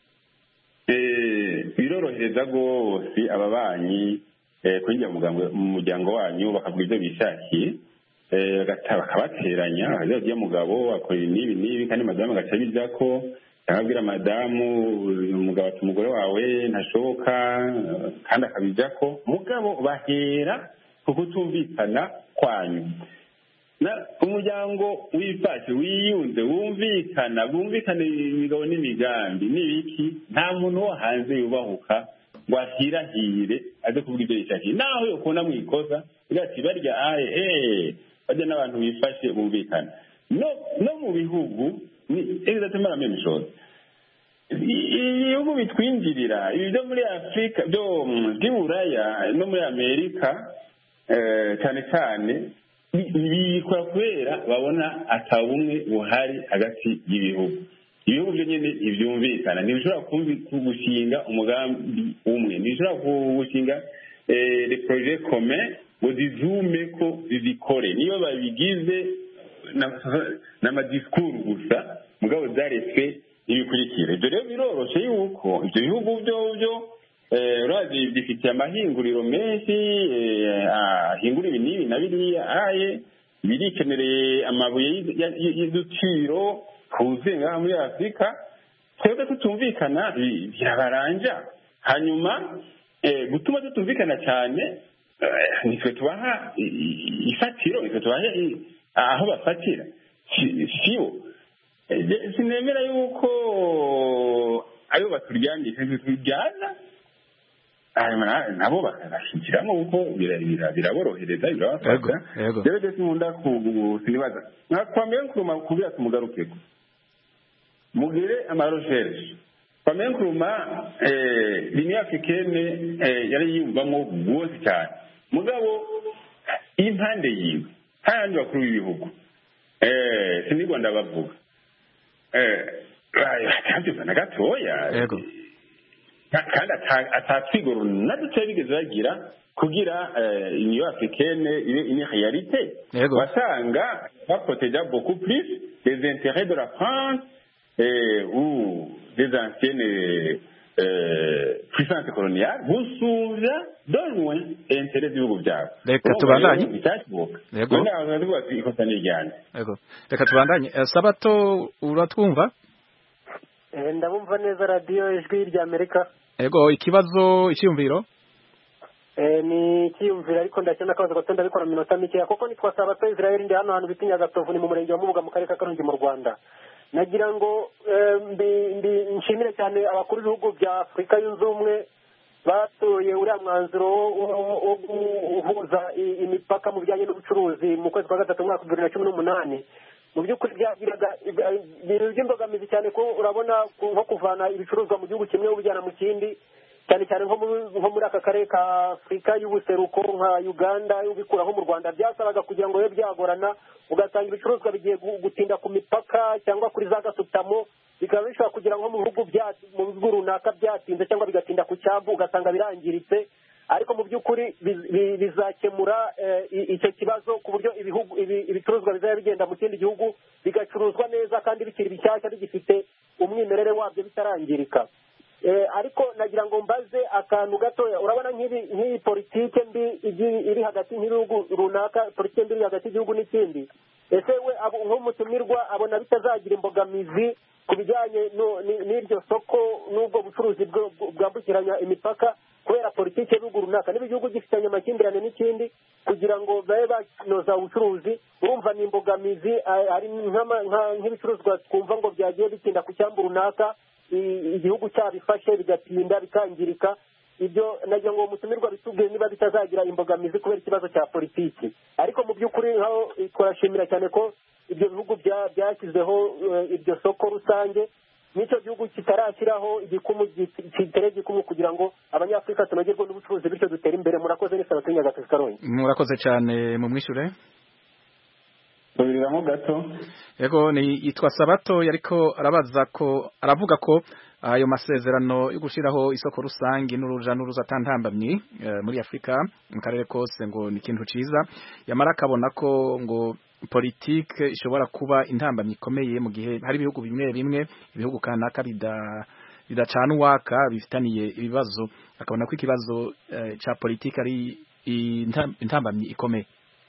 birorohereza rwose ababanyi kwinjira mu muryango wanyu bakavuga ibyo bishakiye, bakabateranya, bakajya mugabo akora n'ibi n'ibi, kandi madamu agaca bijya ko akabwira madamu umugabo ati umugore wawe ntashoboka, kandi akabijya ko mugabo bahera ku kutumvikana kwanyu. umuryango wifashe wiyunze wumvikana wumvikane imigabo n'imigambi n'ibiki nta muntu wo hanze yubahuka ngo ahirahire aze kuvuga ibyo yishakiye naho yokubona mu ikosa ati barya aye eh bajya n'abantu bifashe bumvikana no no mu bihugu ni exactement la même chose ibihugu bitwinjirira ibi byo muri Afurika byo by'Uburaya no muri Amerika cyane cyane bikora kubera babona atabumwe buhari hagati y'ibihugu ibihugu byo nyine ibyumvikana ntibishobora gushinga umugambi umwe ntibishobora gushinga les projets communs ngo zizume ko zizikore niyo babigize n'amadisikuru gusa mugabo zaretse ibikurikira ibyo rero biroroshye yuko ibyo bihugu byo byo urazi bifitiye amahinguriro menshi ahingura ibi n'ibi na biriya aye birikenereye amabuye y'uduciro tuzuye ngaha muri Afurika twebwe tutumvikana birabaranja hanyuma gutuma tutumvikana cyane nitwe tubaha ifatiro nitwe tubaha aho bafatira sibo sinemera yuko ayo baturyandika ntitujyana nabo bakashyikiramo kuko biraborohereza birabafasha rero ndetse nkunda kusibaza nakwameye nkuruma kubira tumugarukeko mugire amaroshereshe kwameye nkuruma l'Union africaine yari yiyumvamo rwose cyane mugabo impande yiwe handi bakuru b'ibihugu sinigwa ndabavuga atabyuka na gatoya kandi atatwigoro na duce bigeze bagira kugira Union africaine ibe une réalité wasanga baprotéger beaucoup plus les intérêts de la France ou des anciennes puissances coloniales gusumvya de loin intérêts z'ibihugu byabo reka tubandanye yego ndavuga ati ikosa ni ryane yego reka tubandanye Sabato uratwumva ndabumva neza radiyo ijwi rya Amerika yego ikibazo icyumviro eh ni icyumviro ariko ndakena kabaza ko ndabikora mu minota mike kuko nitwa Sabato Israel ndi hano hantu bitinya Gatovu ni mu murenge wa Mubuga mu karere ka Karongi mu Rwanda nagira ngo ndi nshimire cyane abakuru b'ibihugu bya Afurika yunze ubumwe batoye uriya mwanzuro wo guhuza imipaka mu bijyanye n'ubucuruzi mu kwezi kwa gatatu mwaka bibiri na cumi n'umunani mu by'ukuri byagiraga ibintu by'imbogamizi cyane ko urabona nko kuvana ibicuruzwa mu gihugu kimwe ubijyana mu kindi cyane cyane nko muri aka karere ka Afurika y'ubuseruko nka Uganda ubikuraho mu Rwanda byasabaga kugira ngo bibe byagorana ugasanga ibicuruzwa bigiye gutinda ku mipaka cyangwa kuri za gasutamo bikaba bishobora kugira ngo mu bihugu mu bihugu runaka byatinze cyangwa bigatinda ku cyambu ugasanga birangiritse ariko mu by'ukuri bizakemura icyo kibazo ku buryo ibihugu ibicuruzwa bizaba bigenda mu kindi gihugu bigacuruzwa neza kandi bikiri bishyashya bigifite umwimerere wabyo bitarangirika ariko nagira ngo mbaze akantu gatoya urabona nk'iyi politike mbi iri hagati y'ibihugu runaka politike mbi iri hagati y'igihugu n'ikindi ese we nk'umutumirwa abona bitazagira imbogamizi ku bijyanye n'iryo soko n'ubwo bucuruzi bwambukiranya imipaka kubera politike y'ibihugu runaka niba igihugu gifitanye amakimbirane n'ikindi kugira ngo babe banoza ubucuruzi urumva ni imbogamizi hari nk'ibicuruzwa twumva ngo byagiye bitinda ku cyambu runaka igihugu cyabifashe bigatinda bikangirika ibyo nagira ngo umutumirwa bitubwire niba bitazagira imbogamizi kubera ikibazo cya politiki ariko mu by'ukuri nkaho turashimira cyane ko ibyo bihugu byashyizeho iryo soko rusange n'icyo gihugu kitarashyiraho igikumu kitere igikumu kugira ngo abanyafurika tunogerwe n'ubucuruzi bityo dutere imbere murakoze neza abatuye Nyagatare Karongi murakoze cyane mu mwishure tubiriramo gato yego ni yitwa Sabato yariko arabaza ko aravuga ko ayo masezerano yo gushiraho isoko rusangi n'uruja n'uruza atantambamye muri Afrika mu karere kose ngo ni ikintu ciza yamara akabona ko ngo politike ishobora kuba intambamye ikomeye mu gihe hari ibihugu bimwe bimwe ibihugu kanaka bida bidacana uwaka bifitaniye ibibazo akabona ko ikibazo ca politike ari intambamye ikomeye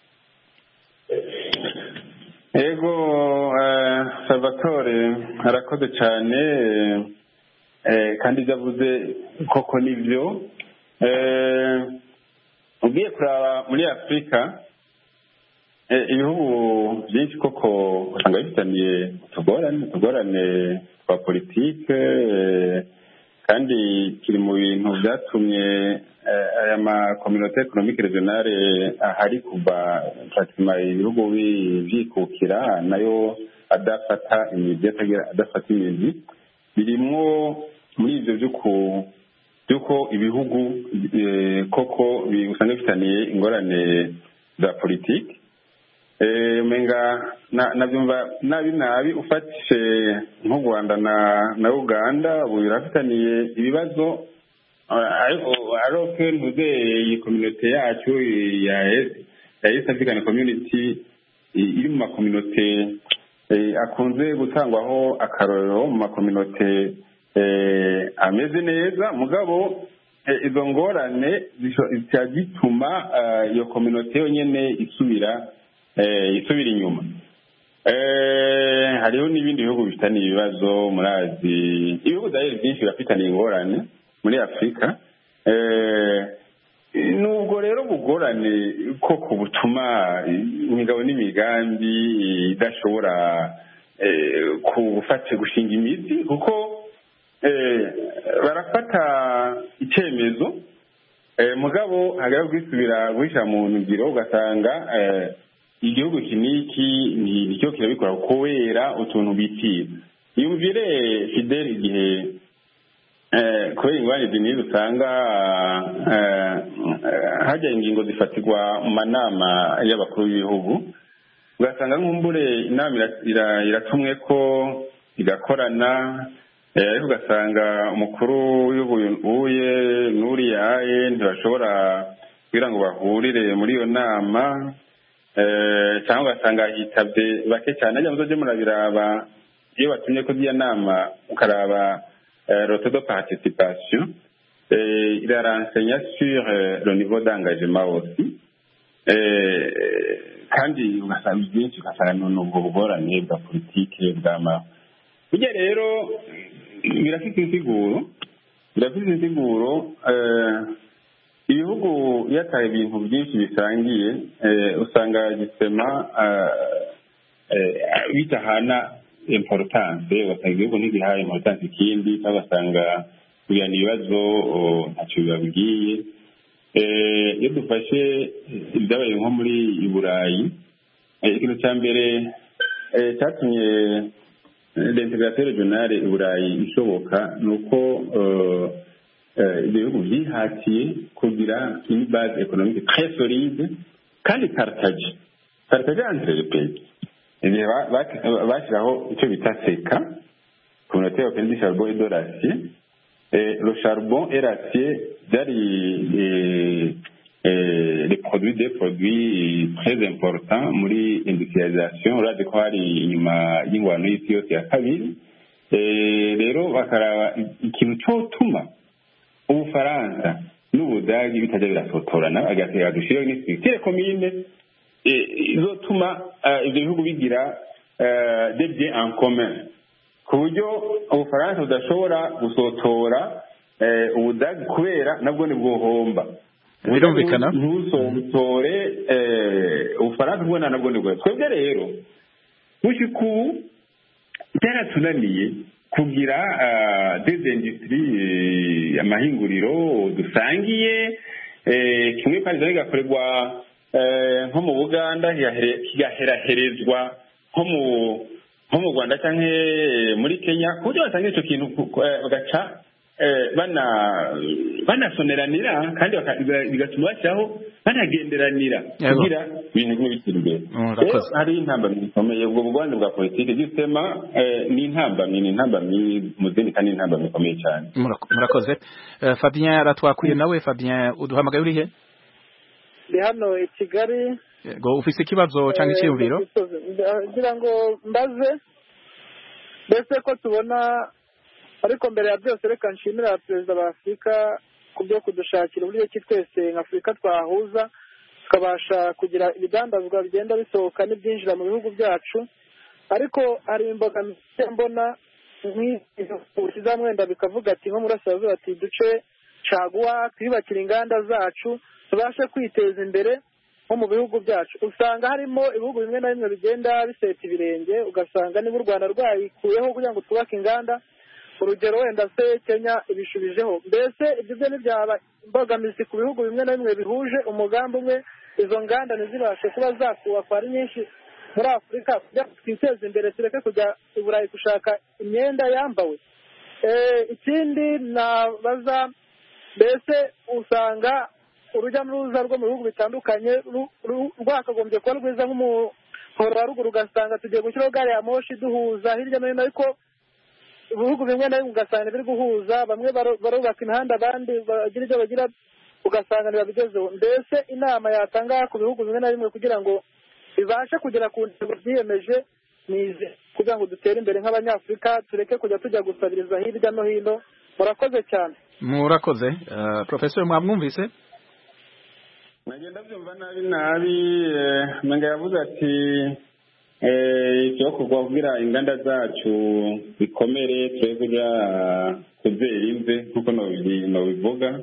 Ego Salvatore arakoze cyane kandi yavuze koko nivyo ugiye kuraba muri Afrika ibihugu byinshi koko usanga bifitaniye utugorane utugorane twa politike kandi kiri mu bintu byatumye aya makominote ekonomike regionale ahari kuva pratikima ibihugu byikukira nayo adafata imizi adafata imizi birimwo muri ibyo by'uko ibihugu koko usanga bifitaniye ingorane za politiki umenga nabyumva nabi nabi ufatishe nk'u Rwanda na Uganda ubu birafitaniye ibibazo aroke ntuze iyi kominote yacu ya East African Community iri mu makominote akunze gutangwaho akarorero mu makominote ameze neza mugabo izo ngorane zica zituma iyo kominote yonyine isubira isubira inyuma hariho n'ibindi bihugu bifitaniye ibibazo murazi ibihugu byinshi birafitaniye ingorane muri Afurika nubwo rero bugorane koko butuma imigabo n'imigambi idashobora gufata gushinga imizi kuko barafata icyemezo mugabo hagara kwisubira guhisha mu ngiro ugasanga igihugu kiniki nicyo kirabikora kubera utuntu bitira yumvire Fidel igihe kubera ingwani zimwe usanga hajya ingingo zifatirwa mu manama y'abakuru b'ibihugu ugasanga nk'umbure inama iratumwe ko igakorana ariko ugasanga umukuru w'ubuye n'uriyaye ntibashobora kugira ngo bahurire muri iyo nama cyangwa ugasanga hitabye bake cyane ajya muzoje murabiraba iyo batumye ko iyo nama ukaraba rote de participation il a renseigné sur le niveau d'engagement aussi kandi ugasanga byinshi ugasanga n'ubwo bugorane bwa politike bw'ama burya rero birafite insiguro birafite insiguro ibihugu yataye ibintu byinshi bisangiye usanga gisema bitahana importance ugasanga igihugu ntigihaye importance ikindi cyangwa ugasanga kugirana ibibazo ntacyo bibabwiye iyo dufashe ibyabaye nko muri i Burayi ikintu cya mbere cyatumye l'integration regionale i Burayi ishoboka ni uko ibihugu byihatiye kugira une base économique très solide kandi partage partage entre les pays igihe bashyiraho icyo bita seka communauté européenne du charbon et de l'acier le charbon et l'acier byari les produits des produits très importants muri industrialisation urazi ko hari inyuma y'ingwano y'isi yose ya kabiri rero bakaraba ikintu cyotuma ubufaransa n'ubudagi bitajya birasotorana agatera dushiraho n'isitire commune izotuma ibyo bihugu bigira des biens en commun ku buryo ubufaransa budashobora gusotora ubudagi kubera nabwo ni bwohomba birumvikana ntuzotore ubufaransa bwo nabwo ni bwo twebwe rero gushika ubu byaratunaniye kugira des industries amahinguriro dusangiye kimwe kandi bigakorerwa nko mu Buganda kigaheraherezwa nko mu nko mu Rwanda cyangwa muri Kenya ku buryo basanga icyo kintu bagaca bana banasoneranira kandi bigatuma bashyiraho banagenderanira kugira ibintu bimwe bitira imbere hari intambamyi zikomeye ubwo bugwande bwa politiki gisema ni intambamyi ni intambamyi mu zindi kandi intambamyi ikomeye cyane murakoze Fabien aratwakuye nawe Fabien uduhamagaye uri he ndi hano i Kigali ngo ufise ikibazo cyangwa icyiyumviro ngira ngo mbaze mbese ko tubona ariko mbere ya byose reka nshimira perezida wa Afurika ku byo kudushakira uburyo ki twese nka Afurika twahuza tukabasha kugira ibidandazwa bigenda bisohoka n'ibyinjira mu bihugu byacu ariko hari imbogamizi mbona nk'izo mwenda bikavuga ati nko murasirazuba ati duce caguwa twibakira inganda zacu tubashe kwiteza imbere nko mu bihugu byacu usanga harimo ibihugu bimwe na bimwe bigenda biseta ibirenge ugasanga niba u Rwanda rwayikuyeho kugira ngo twubake inganda urugero wenda se Kenya ibishubijeho mbese ibyo byo ntibyaba imbogamizi ku bihugu bimwe na bimwe bihuje umugambi umwe izo nganda ntizibashe kuba zakubakwa ari nyinshi muri Afurika kugira ngo twiteze imbere tureke kujya i Burayi gushaka imyenda yambawe. Ikindi nabaza mbese usanga urujya n'uruza rwo mu bihugu bitandukanye rwakagombye kuba rwiza nk'umuhoro wa ruguru ugasanga tugiye gushyiraho gare ya moshi duhuza hirya no hino ariko ibihugu bimwe na bimwe ugasanga biri guhuza bamwe barubaka imihanda abandi bagira ibyo bagira ugasanga ntibabigezeho mbese inama yatanga ku bihugu bimwe na bimwe kugira ngo bibashe kugera ku ntego byiyemeje nize kugira ngo dutere imbere nk'abanyafurika tureke kujya tujya gusabiriza hirya no hino. Murakoze cyane. Murakoze Professor mwamwumvise nagenda byumva nabi nabi mwenga yavuze ati icyo kugwa kugira inganda zacu bikomere twe kujya kuzera imve nkuko no bivuga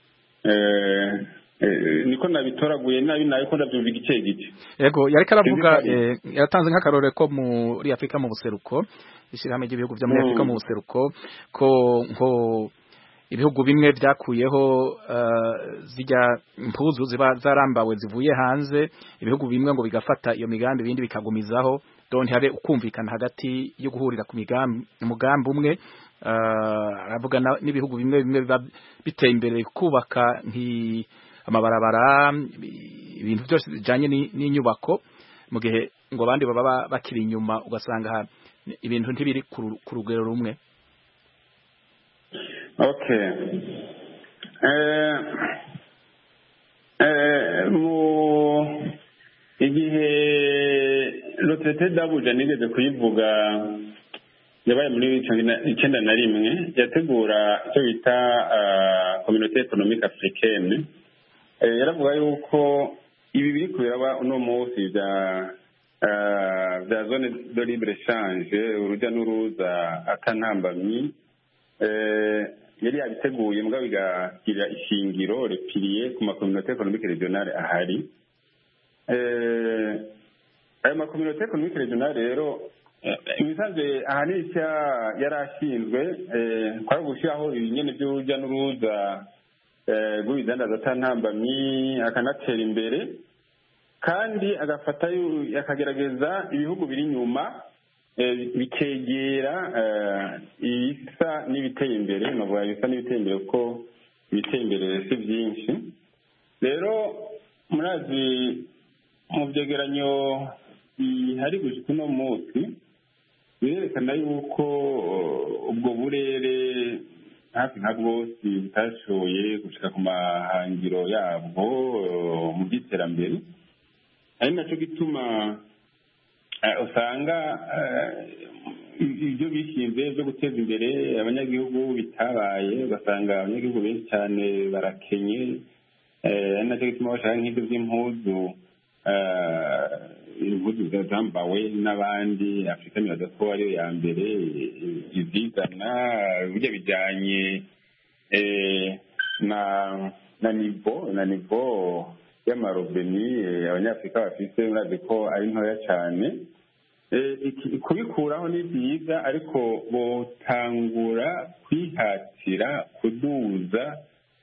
niko nabitoraguye nabi nabi ko ndabyumva igice gice. Yego yareka aravuga yatanze nk'akarore ko muri Afrika mu buseruko ishyirahamwe ry'ibihugu byo muri Afrika mu buseruko ko nko ibihugu bimwe byakuyeho zijya impuzu ziba zarambawe zivuye hanze ibihugu bimwe ngo bigafata iyo migambi ibindi bikagumizaho don't have ukumvikana hagati yo guhurira ku migambi umugambi umwe aravuga n'ibihugu bimwe bimwe biteye imbere kubaka nki amabarabara ibintu byose bijanye n'inyubako mu gihe ngo abandi baba bakiri inyuma ugasanga ibintu ntibiri ku rugero rumwe. Okay. Eh eh mu igihe le traité d'Abuja nigeze kuyivuga yabaye muri icyenda na rimwe yategura icyo bita communauté économique africaine yaravuga yuko ibi biri kubera uno munsi bya bya zone de libre échange urujya n'uruza atantambamyi yari yabiteguye mbwa bigagira ishingiro repiriye ku makominote économique régionale ahari ayo makominote économique régionale rero imisanze ahanini yari ashinzwe kwari gushyiraho ibinyene by'urujya n'uruza rw'ibidandaza atantambamyi akanatera imbere kandi agafata akagerageza ibihugu biri inyuma bikegera ibisa n'ibiteye imbere navuga ibisa n'ibiteye imbere kuko ibiteye imbere si byinshi rero murazi mu byegeranyo bihari gushika uno munsi birerekana yuko ubwo burere hafi nka bwose butashoboye gushika ku mahangiro yabwo mu by'iterambere ari nacyo gituma usanga ibyo bishinzwe byo guteza imbere abanyagihugu bitabaye ugasanga abanyagihugu benshi cyane barakenye ari nacyo gituma bashaka nk'ibyo by'impuzu impuzu zambawe n'abandi Afurika miraza ko ariyo ya mbere izizana burya bijyanye na na nivo na nivo y'amarobeni abanyafurika bafite murazi ko ari ntoya cyane kubikuraho ni byiza ariko botangura kwihatira kuduza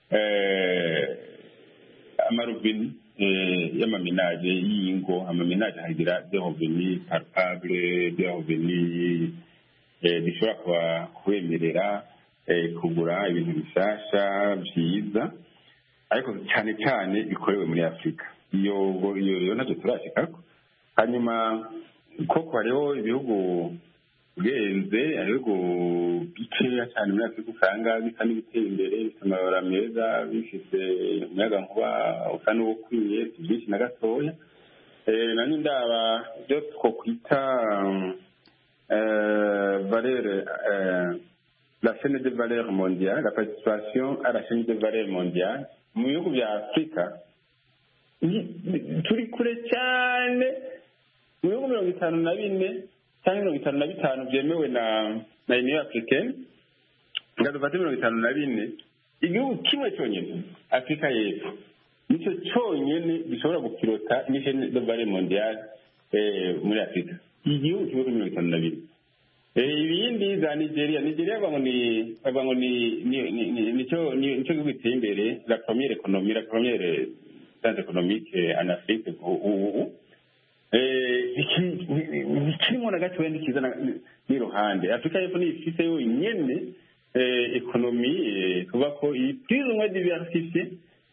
amarobeni y'amaminaje y'ingo amaminaje hagira des revenus palpables des revenus bishobora kubemerera kugura ibintu bishasha byiza ariko cyane cyane bikorewe muri Afurika iyo iyo rero nacyo turashikako hanyuma koko hariho ibihugu bwenze ibihugu bikeya cyane muri Afurika usanga bisa n'ibiteye imbere bifite amabara meza bifite umuyaga nkuba usa n'uwukwiye si byinshi na gatoya nanjye ndaba ibyo twokwita valeur la chaîne de valeur mondiale la participation à la chaîne de valeur mondiale mu bihugu bya Afurika turi kure cyane mu bihugu mirongo itanu na bine cyangwa mirongo itanu na bitanu byemewe na na Union Africaine nga dufate mirongo itanu na bine igihugu kimwe cyonyine Afurika y'Epfo nicyo cyonyine gishobora gupirota n'isheni de bare mondiale muri afurika igihugu kimwe kuri mirongo itanu na bine ibindi za nigeria nigeria bavuga ngo ni bavuga ngo ni nicyo nicyo gihugu giteye imbere la première économie la première centre économique en Afrique ubu ikirimo na gato wenda kizana n'iruhande afurika y'epfo ni ifite yo nyene ekonomi tuvuga ko iyi plus ou moins diversifiée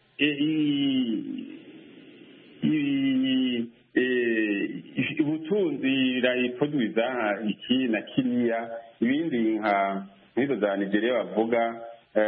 ubutunzi irayiproduiza iki na kiriya ibindi nka nk'izo za nigeria bavuga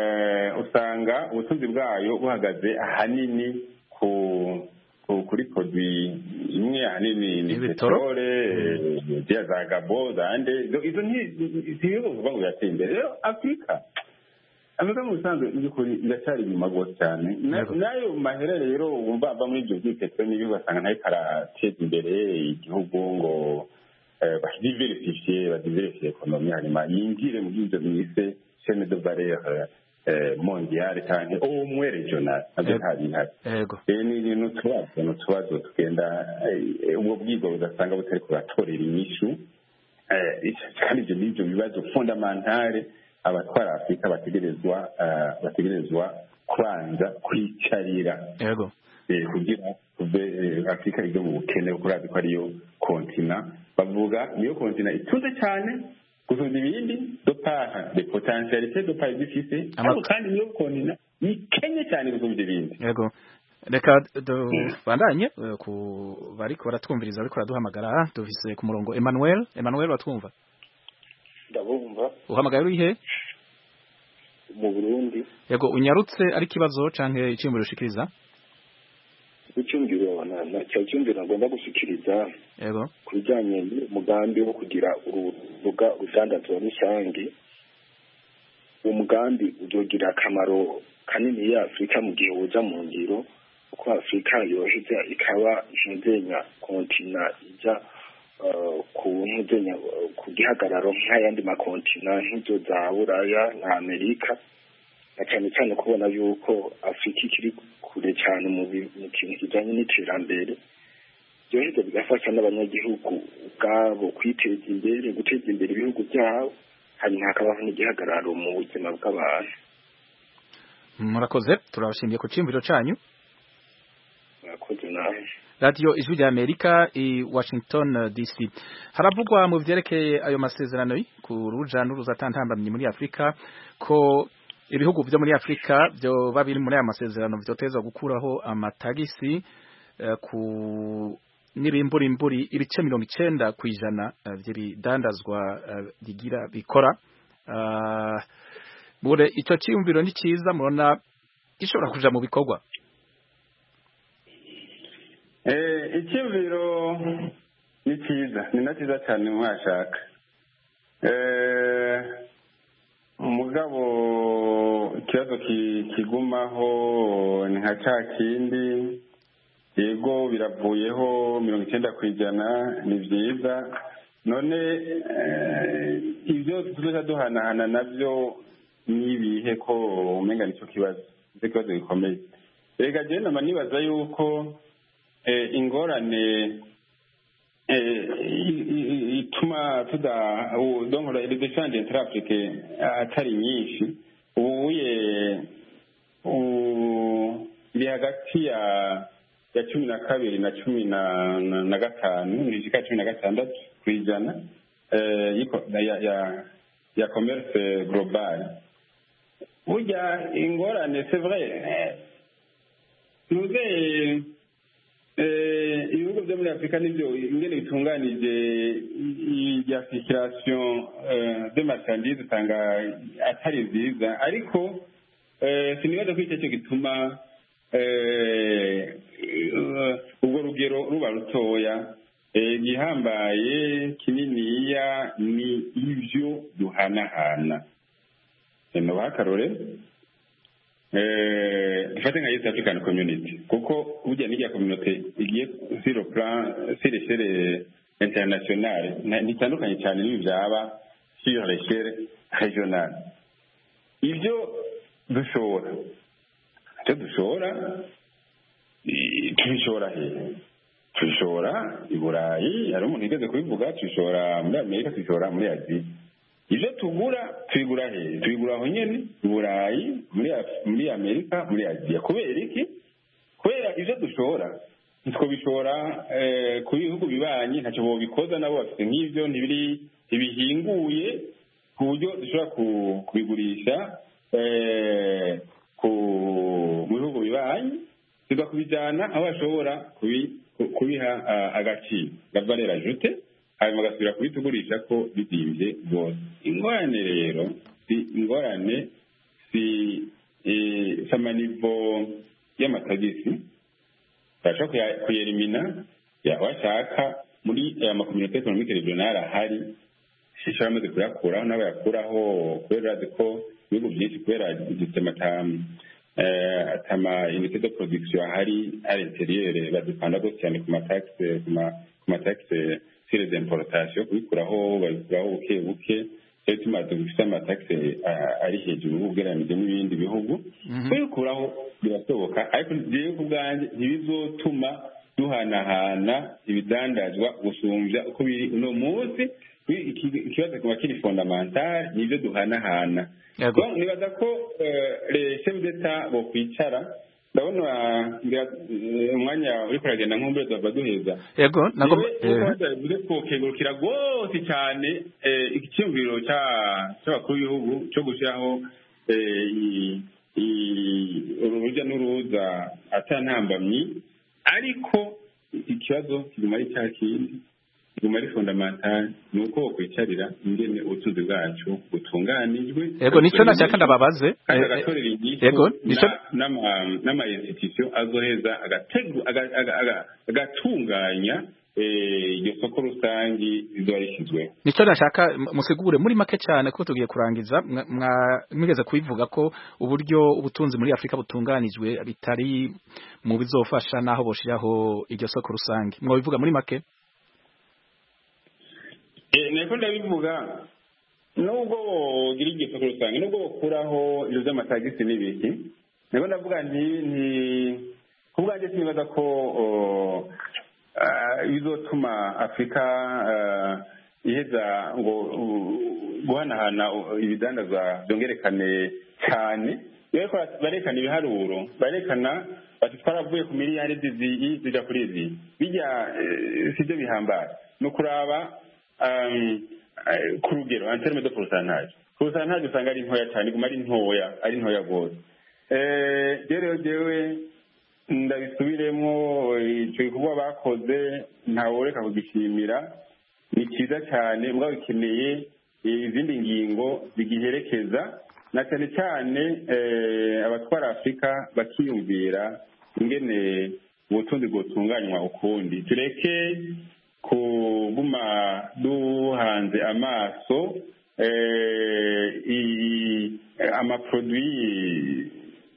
usanga ubutunzi bwayo buhagaze ahanini ku kuri produit imwe ahanini ni peterole zia za gabo zande izo ntibigo kuvuga ngo birateye imbere rero afurika ameze nk'ubusanzwe by'ukuri iracyari inyuma rwose cyane nayo mahera rero wumva ava muri ibyo by'peteroli n'ibihugu ugasanga nayo karateza imbere igihugu ngo badiversifiye badiversifiye ekonomi hanyuma yinjire mu by'ibyo mwise chaine de valeur mondiale cyane umwe regional nabyo nta bihari ni ibintu tubazo n'utubazo tugenda ubwo bwigo ugasanga butari kuratorera inyishu kandi ibyo n'ibyo bibazo fondamentale abatwara afurika bategerezwa bategerezwa kubanza kwicarira yego kugira afurika ijya mu bukene kuko urazi ko ariyo kontina bavuga niyo kontina itunze cyane gusumba ibindi dopaha de potentialite dopaha zifise ariko kandi niyo kontina ikenye cyane gusumba ibindi yego reka bandanye ku bariko baratwumviriza ariko baraduhamagara dufise ku murongo Emmanuel Emmanuel batwumva ndabumva uhamagaye uri he mu Burundi yego unyarutse ari kibazo canke icyumviro ushikiriza icyumviro wana cyo cyumviro ngomba gushikiriza yego kujanye n'umugambi wo kugira urubuga rudandazwa rusange umugambi uzogira akamaro kanini ya Afrika mu gihe uza mu ngiro uko Afrika yoheza ikaba intuzenya kontina ija ku ntuzenya ku gihagararo nk'ayandi makontina nk'izo za Buraya na Amerika na cyane cyane kubona yuko Afrika ikiri kure cyane mu kintu kijanye n'iterambere byoheza bigafasha n'abanyagihugu ubwabo kwiteza imbere guteza imbere ibihugu byabo hanyuma hakabaho n'igihagararo mu buzima bw'abantu. Murakoze turabashimiye ku cyumviro cyanyu. Murakoze nawe. Radio Ijwi rya Amerika i Washington D C. Haravugwa mu vyerekeye ayo masezerano ku ruja n'uruza atantambamye muri Afrika ko ibihugu byo muri Afrika byo babiri muri aya masezerano byotezwa gukuraho amatagisi uh, ku n'ibimburimburi ibice mirongo icenda kwijana uh, by'ibidandazwa bigira uh, bikora uh, bure icyo cyumviro ni cyiza murona gishobora kuja mu bikorwa. Eh icyumviro ni cyiza ni na cyiza cyane mwashaka eh umugabo ikibazo kigumaho ni nka cya kindi yego biravuyeho mirongo icyenda ku ijana ni byiza none ibyo tuza duhanahana nabyo nibihe ko umenga nicyo kibazo nicyo kibazo gikomeye rega je nama nibaza yuko ingorane ituma tuda donc le échange intra-africain atari nyinshi ubuye iri hagati ya ya cumi na kabiri na cumi na gatanu nishika cumi na gatandatu ku ijana ya ya ya commerce global burya ingorane c'est vrai nuze ibihugu byo muri afurika nibyo ingene bitunganije ya circulation de marchandises usanga atari nziza ariko sinibaza ko icyo gituma ubwo rugero ruba rutoya gihambaye kininiya ni ibyo duhanahana noba akarore dufate nka East African Community kuko burya n'irya community igiye sur le plan sur l'échelle internationale ntitandukanye cyane n'ibi byaba sur l'échelle régionale ibyo dushobora icyo dushobora tubishora hehe tubishora i burayi hari umuntu yigeze kubivuga tubishora muri amerika tubishora muri aziya ibyo tugura tubigura hehe tubigura aho nyine i burayi muri amerika muri aziya kubera iki kubera ibyo dushora ntitwabishora ku bihugu bibanyi ntacyo bobikoza nabo bafite nk'ibyo ntibihinguye ku buryo dushobora kubigurisha mu bihugu bibanyi tugakubijyana aho bashobora kubiha agaciro gavarera jute hanyuma bagasubira kubitugurisha ko bizimbye rwose ingorane rero si ingorane si amanivo y'amatagisi bashobora kuyerimina washaka muri aya makominote ekonomike regionale ahari shisha bamaze kuyakuraho n'abayakuraho kubera ko ibihugu byinshi kubera igisema atama unité de production ahari à l'intérieur badepanda gose cyane ku mataxe ku mataxe sur les importations kubikuraho babikuraho buke buke cyo tumaze gufite amataxe ari hejuru ugereranije n'ibindi bihugu kubikuraho birashoboka ariko ngiye kubwanjye ntibizotuma duhanahana ibidandazwa gusumbya uko biri uno munsi ikibazo kuba kiri fondamental nibyo duhanahana nibaza ko chef d'etat bo kwicara ndabona umwanya uri kuragenda nk'umbe baduheza yego nagomba bivuze ko kegurukira gose cyane icyumviro cya cy'abakuru b'ibihugu cyo gushyiraho urujya n'uruza atantambamyi ariko ikibazo kiguma ari cya kindi kiguma ari fondamental ni uko bakwicarira ingene ubutunzi bwacu butunganijwe yego nicyo nashaka ndababaze agatorera inyishu n'ama institution azoheza agatunganya iryo soko rusangi rizoba rishyizweho nicyo nashaka musigure muri make cyane ko tugiye kurangiza mwigeze kubivuga ko uburyo ubutunzi muri Afrika butunganijwe bitari mu bizofasha naho boshiraho iryo soko rusangi mwabivuga muri make eh niko ndabivuga nubwo gira iryo soko rusangi nubwo bakuraho ibyo by'amatagisi n'ibiki niko ndavuga nti nti kubwanjye sinibaza ko bizotuma Afrika iheza ngo guhanahana ibidandazwa byongerekane cyane rero barekana ibiharuro barekana bati twaravuye ku miliyari zizi zija kuri izi bijya sibyo bihambaye no kuraba ku rugero en terme de pourcentage pourcentage usanga ari ntoya cyane guma ari ntoya ari ntoya gose eh rero jewe ndabisubiremo icyo gikorwa bakoze ntaworeka kugishimira ni cyiza cyane mbwa bikeneye izindi ngingo zigiherekeza na cyane cyane abatwara Afrika bakiyumvira ingene ubutunzi bwotunganywa ukundi tureke kuguma duhanze amaso amaproduit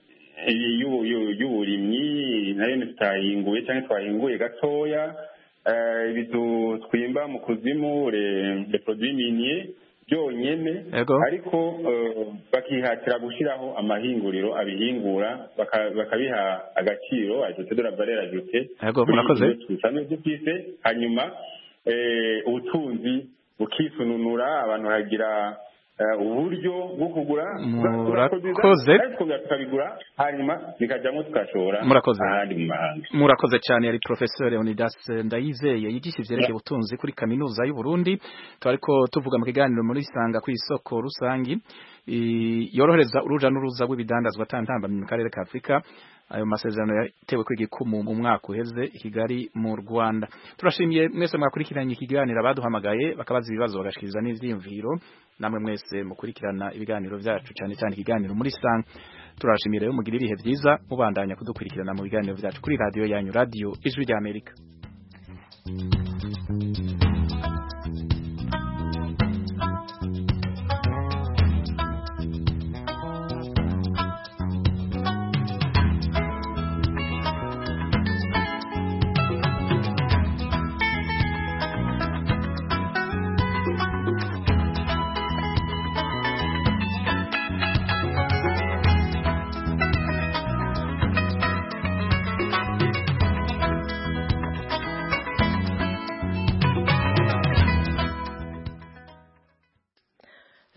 y'uburimyi nayo tutahinguye cyangwa twahinguye gatoya ibitu twimba mu kuzimu le produit minier byonyene ariko bakihatira gushyiraho amahinguriro abihingura bakabiha agaciro ajute de la valeur ajoutée tusanzwe dufise hanyuma ubutunzi bukisununura abantu hagira uburyo bwo kugura murakoze tukabigura hanyuma bikajyamo tukashora ahandi mu mahanga murakoze cyane yari professeur Leonidas Ndayizeye yigisha ivyerekeye ubutunzi kuri kaminuza y'u Burundi twariko tuvuga mu kiganiro muri sanga ku isoko rusangi yorohereza uruja n'uruza rw'ibidandazwa atantambamye mu karere ka Afrika ayo masezerano yatewe ku igikumu mu mwaka uheze i Kigali mu Rwanda turashimiye mwese mwakurikiranye ikiganiro abaduhamagaye bakabaza ibibazo bagashikiriza n'ivyiyumviro namwe mwese mukurikirana ibiganiro byacu cyane cyane ikiganiro muri sanga turashimira rero mugira ibihe byiza mubandanya kudukurikirana mu biganiro byacu kuri radio yanyu radio Ijwi rya Amerika.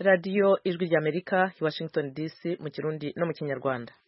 radiyo ijwi ry'amerika i Washington D C mu kirundi no mu kinyarwanda.